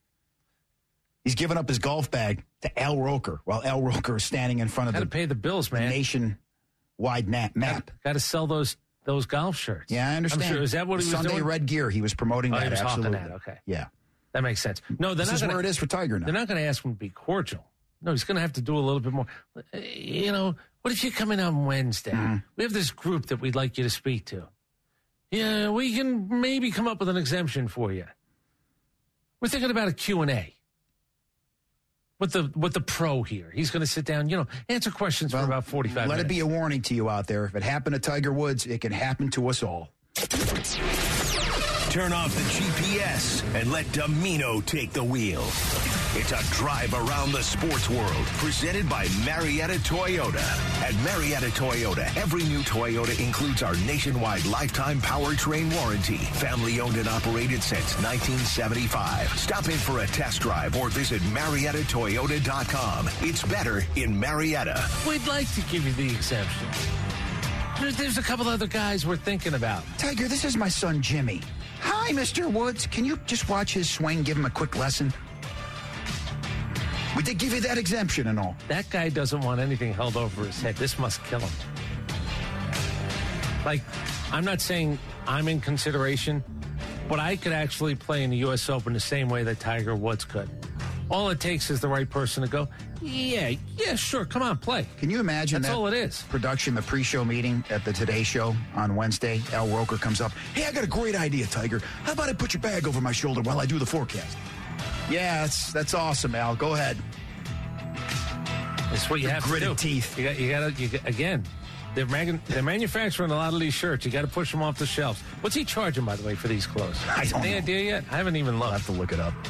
He's giving up his golf bag to Al Roker while Al Roker is standing in front of Got to the, pay the bills, the man. nationwide map. map. Got to sell those those golf shirts. Yeah, I understand. I'm sure. Is that what he was Sunday doing? Red Gear. He was promoting Oh, that. he was hawking absolutely. that, okay. Yeah. That makes sense. No, they're This not is gonna, where it is for Tiger now. They're not going to ask him to be cordial. No, he's going to have to do a little bit more. You know, what if you come in on Wednesday? Mm-hmm. We have this group that we'd like you to speak to. Yeah, we can maybe come up with an exemption for you. We're thinking about a Q and A. With the with the pro here. He's going to sit down, you know, answer questions Well, for about forty-five let minutes. it be a warning to you out there. If it happened to Tiger Woods, it can happen to us all. Turn off the G P S and let Domino take the wheel. It's a drive around the sports world presented by Marietta Toyota. At Marietta Toyota, every new Toyota includes our nationwide lifetime powertrain warranty. Family owned and operated since nineteen seventy-five. Stop in for a test drive or visit Marietta Toyota dot com. It's better in Marietta. We'd like to give you the exception. There's, there's a couple other guys we're thinking about. Tiger, this is my son, Jimmy. Hi, Mister Woods. Can you just watch his swing, give him a quick lesson? We did give you that exemption and all. That guy doesn't want anything held over his head. This must kill him. Like, I'm not saying I'm in consideration, but I could actually play in the U S Open the same way that Tiger Woods could. All it takes is the right person to go, yeah, yeah, sure, come on, play. Can you imagine That's that all it is. Production, the pre-show meeting at the Today Show on Wednesday? Al Roker comes up. Hey, I got a great idea, Tiger. How about I put your bag over my shoulder while I do the forecast? Yeah, that's that's awesome, Al. Go ahead. That's what you the have gritted to do. teeth. You got, you got to, you got, again, they're, mag- they're manufacturing a lot of these shirts. You got to push them off the shelves. What's he charging, by the way, for these clothes? I don't Any know. idea yet? I haven't even looked. I'll have to look it up.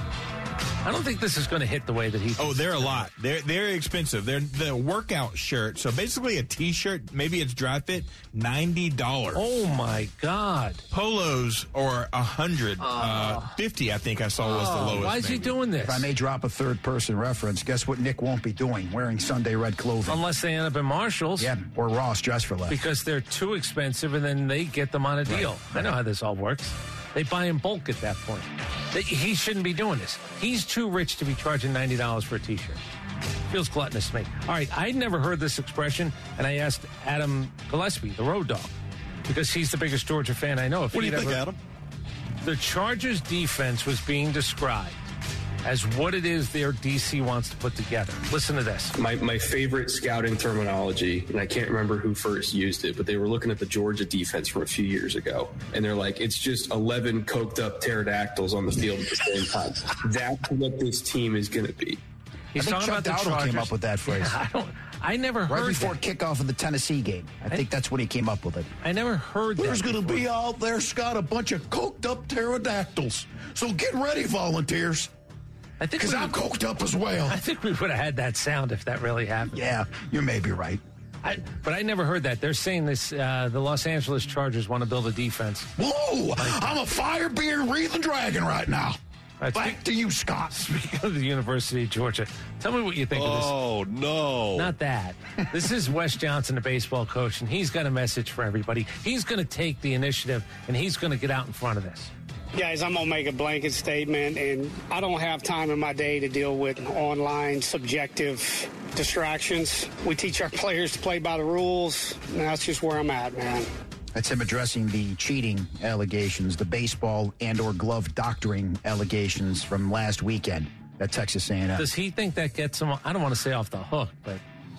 I don't think this is going to hit the way that he. Oh, they're a lot. They're they're expensive. They're the workout shirt. So basically a T-shirt, maybe it's dry fit, ninety dollars. Oh my God! Polos or a hundred, uh, uh, fifty. I think I saw was the oh, lowest. Why is maybe. he doing this? If I may drop a third-person reference, guess what Nick won't be doing? Wearing Sunday red clothing. Unless they end up in Marshalls. Yeah, or Ross Dress for Less. Because they're too expensive, and then they get them on a deal. Right. I know how this all works. They buy in bulk at that point. They, he shouldn't be doing this. He's too rich to be charging ninety dollars for a T-shirt. Feels gluttonous to me. All right, I'd never heard this expression, and I asked Adam Gillespie, the road dog, because he's the biggest Georgia fan I know. If What do you think, ever, Adam? The Chargers' defense was being described as what it is their D C wants to put together. Listen to this. My, my favorite scouting terminology, and I can't remember who first used it, but they were looking at the Georgia defense from a few years ago, and they're like, it's just eleven coked up pterodactyls on the field at the same time. That's what this team is going to be. He's I think talking Chuck about the Dowdle Chargers. came up with that phrase. I don't. I never heard Right before that. kickoff of the Tennessee game. I, I think that's when he came up with it. I never heard that. There's going to before. be out there, Scott, a bunch of coked up pterodactyls. So get ready, volunteers. I think Because we I'm would- coked up as well. I think we would have had that sound if that really happened. Yeah, you may be right. I, but I never heard that. They're saying this, uh, the Los Angeles Chargers want to build a defense. Whoa! I'm a fire-beard breathing dragon right now. Right, Back speak- to you, Scott. Speaking of the University of Georgia, tell me what you think of this. Oh, no. Not that. This is Wes Johnson, the baseball coach, and he's got a message for everybody. He's going to take the initiative, and he's going to get out in front of this. Guys, I'm going to make a blanket statement, and I don't have time in my day to deal with online subjective distractions. We teach our players to play by the rules, and that's just where I'm at, man. That's him addressing the cheating allegations, the baseball and or glove doctoring allegations from last weekend at Texas A and M. Does he think that gets him, I don't want to say off the hook, but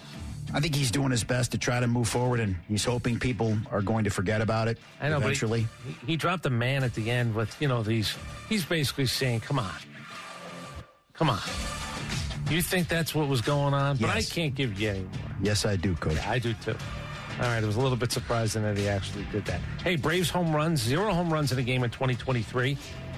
I think he's doing his best to try to move forward, and he's hoping people are going to forget about it I know, eventually. but he, he dropped a man at the end with, you know, these, he's basically saying, come on, come on. You think that's what was going on? But I Yes. can't give you any more. Yes, I do, Coach. Yeah, I do too. All right, I was a little bit surprised that he actually did that. Hey, Braves home runs, zero home runs in a game in twenty twenty-three,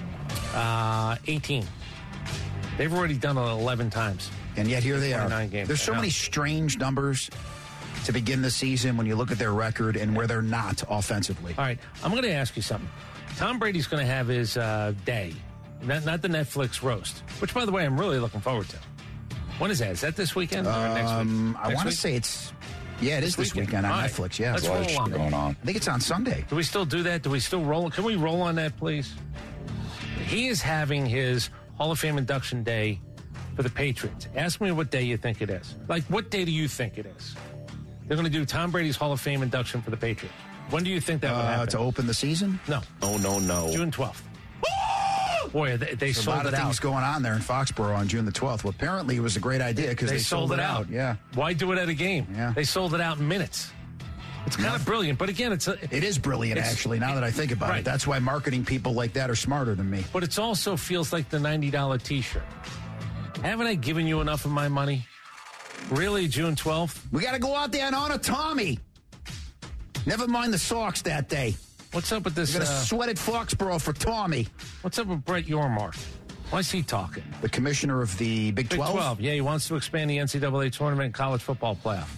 uh, eighteen. They've already done it eleven times. And yet here they are. twenty-nine games. There's so I know. many strange numbers to begin the season when you look at their record and where they're not offensively. All right, I'm going to ask you something. Tom Brady's going to have his uh, day, not, not the Netflix roast, which, by the way, I'm really looking forward to. When is that? Is that this weekend or next week? Um, I Next want to week? say it's, yeah, it is this weekend, on All right. Netflix. Yeah, Let's roll on. going on. I think it's on Sunday. Do we still do that? Do we still roll? Can we roll on that, please? He is having his Hall of Fame induction day for the Patriots. Ask me what day you think it is. Like, what day do you think it is? They're going to do Tom Brady's Hall of Fame induction for the Patriots. When do you think that would Uh, happen? to open the season? No. Oh, no, no. June twelfth. Boy, they, they There's a sold lot of it things out. going on there in Foxborough on June the twelfth. Well, apparently it was a great idea because They, they, sold, it out. Yeah. Why do it at a game? Yeah. They sold it out in minutes. It's kind of brilliant, but again, it's a, It is brilliant, It's- actually, now that I think about right. it. That's why marketing people like that are smarter than me. But it also feels like the ninety dollars T-shirt. Haven't I given you enough of my money? Really, June twelfth? We got to go out there and honor Tommy. Never mind the Sox that day. What's up with this? We're going to uh, sweat at Foxborough for Tommy. What's up with Brett Yormark? Why is he talking? The commissioner of the Big twelve? Big twelve, yeah. He wants to expand the N C double A tournament and college football playoff.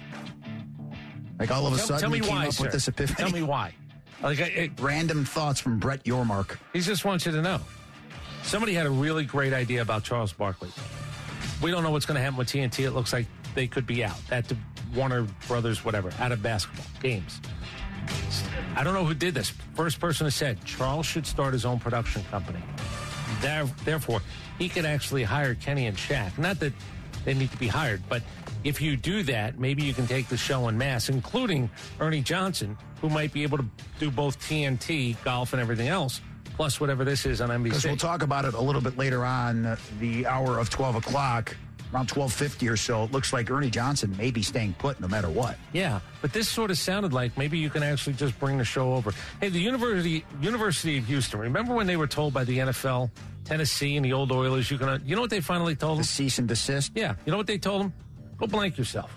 Like all of a tell, sudden tell me he came why, up sir. with this epiphany? Tell me why. Like I, it, Random thoughts from Brett Yormark. He just wants you to know. Somebody had a really great idea about Charles Barkley. We don't know what's going to happen with T N T. It looks like they could be out. At the Warner Brothers, whatever, out of basketball games. I don't know who did this. First person who said Charles should start his own production company. There, therefore, he could actually hire Kenny and Shaq. Not that they need to be hired, but if you do that, maybe you can take the show en masse, including Ernie Johnson, who might be able to do both T N T, golf, and everything else, plus whatever this is on N B C. Because we'll talk about it a little bit later on, uh, the hour of twelve o'clock, around twelve fifty or so. It looks like Ernie Johnson may be staying put no matter what. Yeah, but this sort of sounded like maybe you can actually just bring the show over. Hey, the University University of Houston, remember when they were told by the N F L, Tennessee and the old Oilers, you can, you know what they finally told them? The cease and desist? Yeah, you know what they told them? Go blank yourself.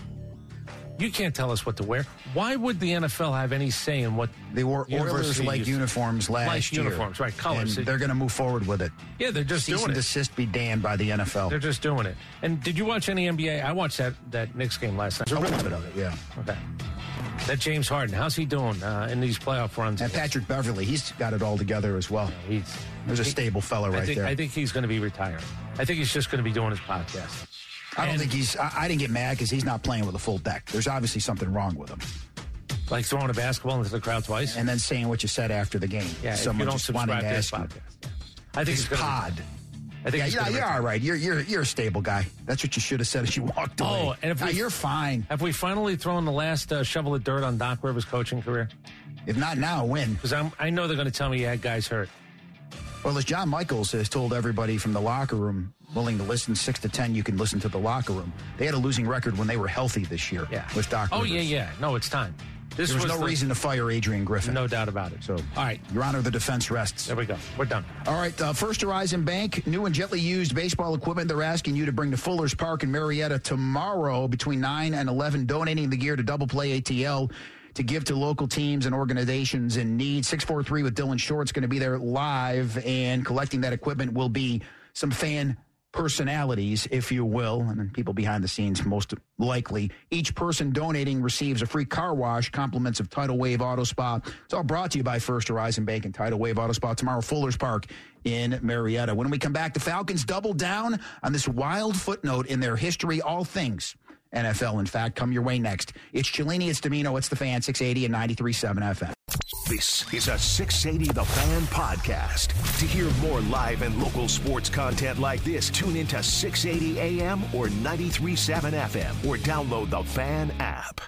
You can't tell us what to wear. Why would the N F L have any say in what they wore? Oilers like uniforms last like year. uniforms, right? Colors. And they're going to move forward with it. Yeah, they're just Cease doing and it. desist be damned by the N F L. They're just doing it. And did you watch any N B A? I watched that that Knicks game last night. A little bit of it, yeah. Okay. That James Harden, how's he doing uh, in these playoff runs? And Patrick Beverly, he's got it all together as well. Yeah, he's There's a he, stable fella right I think, there. I think he's going to be retiring. I think he's just going to be doing his podcast. I don't and, think he's. I, I didn't get mad because he's not playing with a full deck. There's obviously something wrong with him. Like throwing a basketball into the crowd twice? And then saying what you said after the game. Yeah, Someone if you don't just subscribe wanting to to his ask podcast. you. I think his he's gonna pod. Be, I think yeah, he's yeah, gonna you're retire. all right. You're you're you're a stable guy. That's what you should have said as you walked away. Oh, and if now, we, you're fine. Have we finally thrown the last uh, shovel of dirt on Doc Rivers' coaching career? If not now, when? Because I know they're going to tell me you had guys hurt. Well, as John Michaels has told everybody from the locker room, willing to listen six to ten, you can listen to the locker room. They had a losing record when they were healthy this year. Yeah. With Doc Oh, Rivers. yeah, yeah. No, it's time. This there was, was no the, reason to fire Adrian Griffin. No doubt about it. So, all right. Your Honor, the defense rests. There we go. We're done. All right. Uh, First Horizon Bank, new and gently used baseball equipment. They're asking you to bring to Fuller's Park in Marietta tomorrow between nine and eleven, donating the gear to Double Play A T L to give to local teams and organizations in need. six four three with Dylan Short's going to be there live, and collecting that equipment will be some fan personalities, if you will, and then people behind the scenes most likely. Each person donating receives a free car wash, compliments of Tidal Wave Auto Spa. It's all brought to you by First Horizon Bank and Tidal Wave Auto Spa tomorrow, Fuller's Park in Marietta. When we come back, the Falcons double down on this wild footnote in their history, all things N F L, in fact, come your way next. It's Cellini, it's Domino, it's The Fan, six eighty and ninety-three point seven F M. This is a six eighty The Fan podcast. To hear more live and local sports content like this, tune into six eighty A M or ninety-three point seven F M or download the Fan app.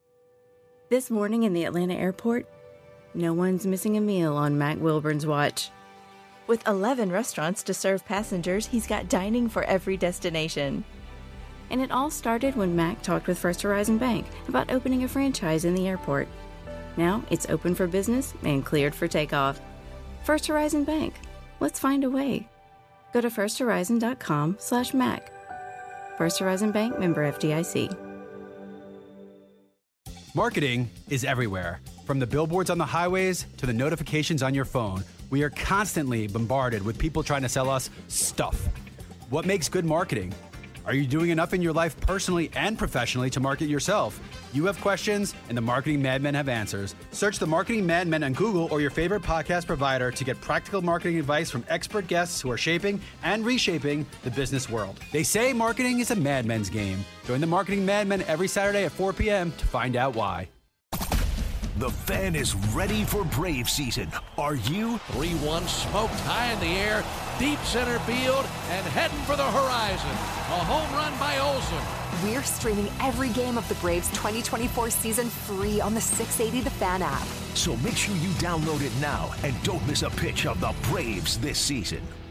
This morning in the Atlanta airport, no one's missing a meal on Mac Wilburn's watch. With eleven restaurants to serve passengers, he's got dining for every destination. And it all started when Mac talked with First Horizon Bank about opening a franchise in the airport. Now it's open for business and cleared for takeoff. First Horizon Bank. Let's find a way. Go to firsthorizon.com slash Mac. First Horizon Bank, member F D I C. Marketing is everywhere. From the billboards on the highways to the notifications on your phone, we are constantly bombarded with people trying to sell us stuff. What makes good marketing? Are you doing enough in your life personally and professionally to market yourself? You have questions, and the Marketing Madmen have answers. Search the Marketing Madmen on Google or your favorite podcast provider to get practical marketing advice from expert guests who are shaping and reshaping the business world. They say marketing is a madmen's game. Join the Marketing Madmen every Saturday at four p.m. to find out why. The Fan is ready for Brave season. Are you? three one smoked high in the air, deep center field, and heading for the horizon. A home run by Olsen. We're streaming every game of the Braves twenty twenty-four season free on the six eighty The Fan app. So make sure you download it now and don't miss a pitch of the Braves this season.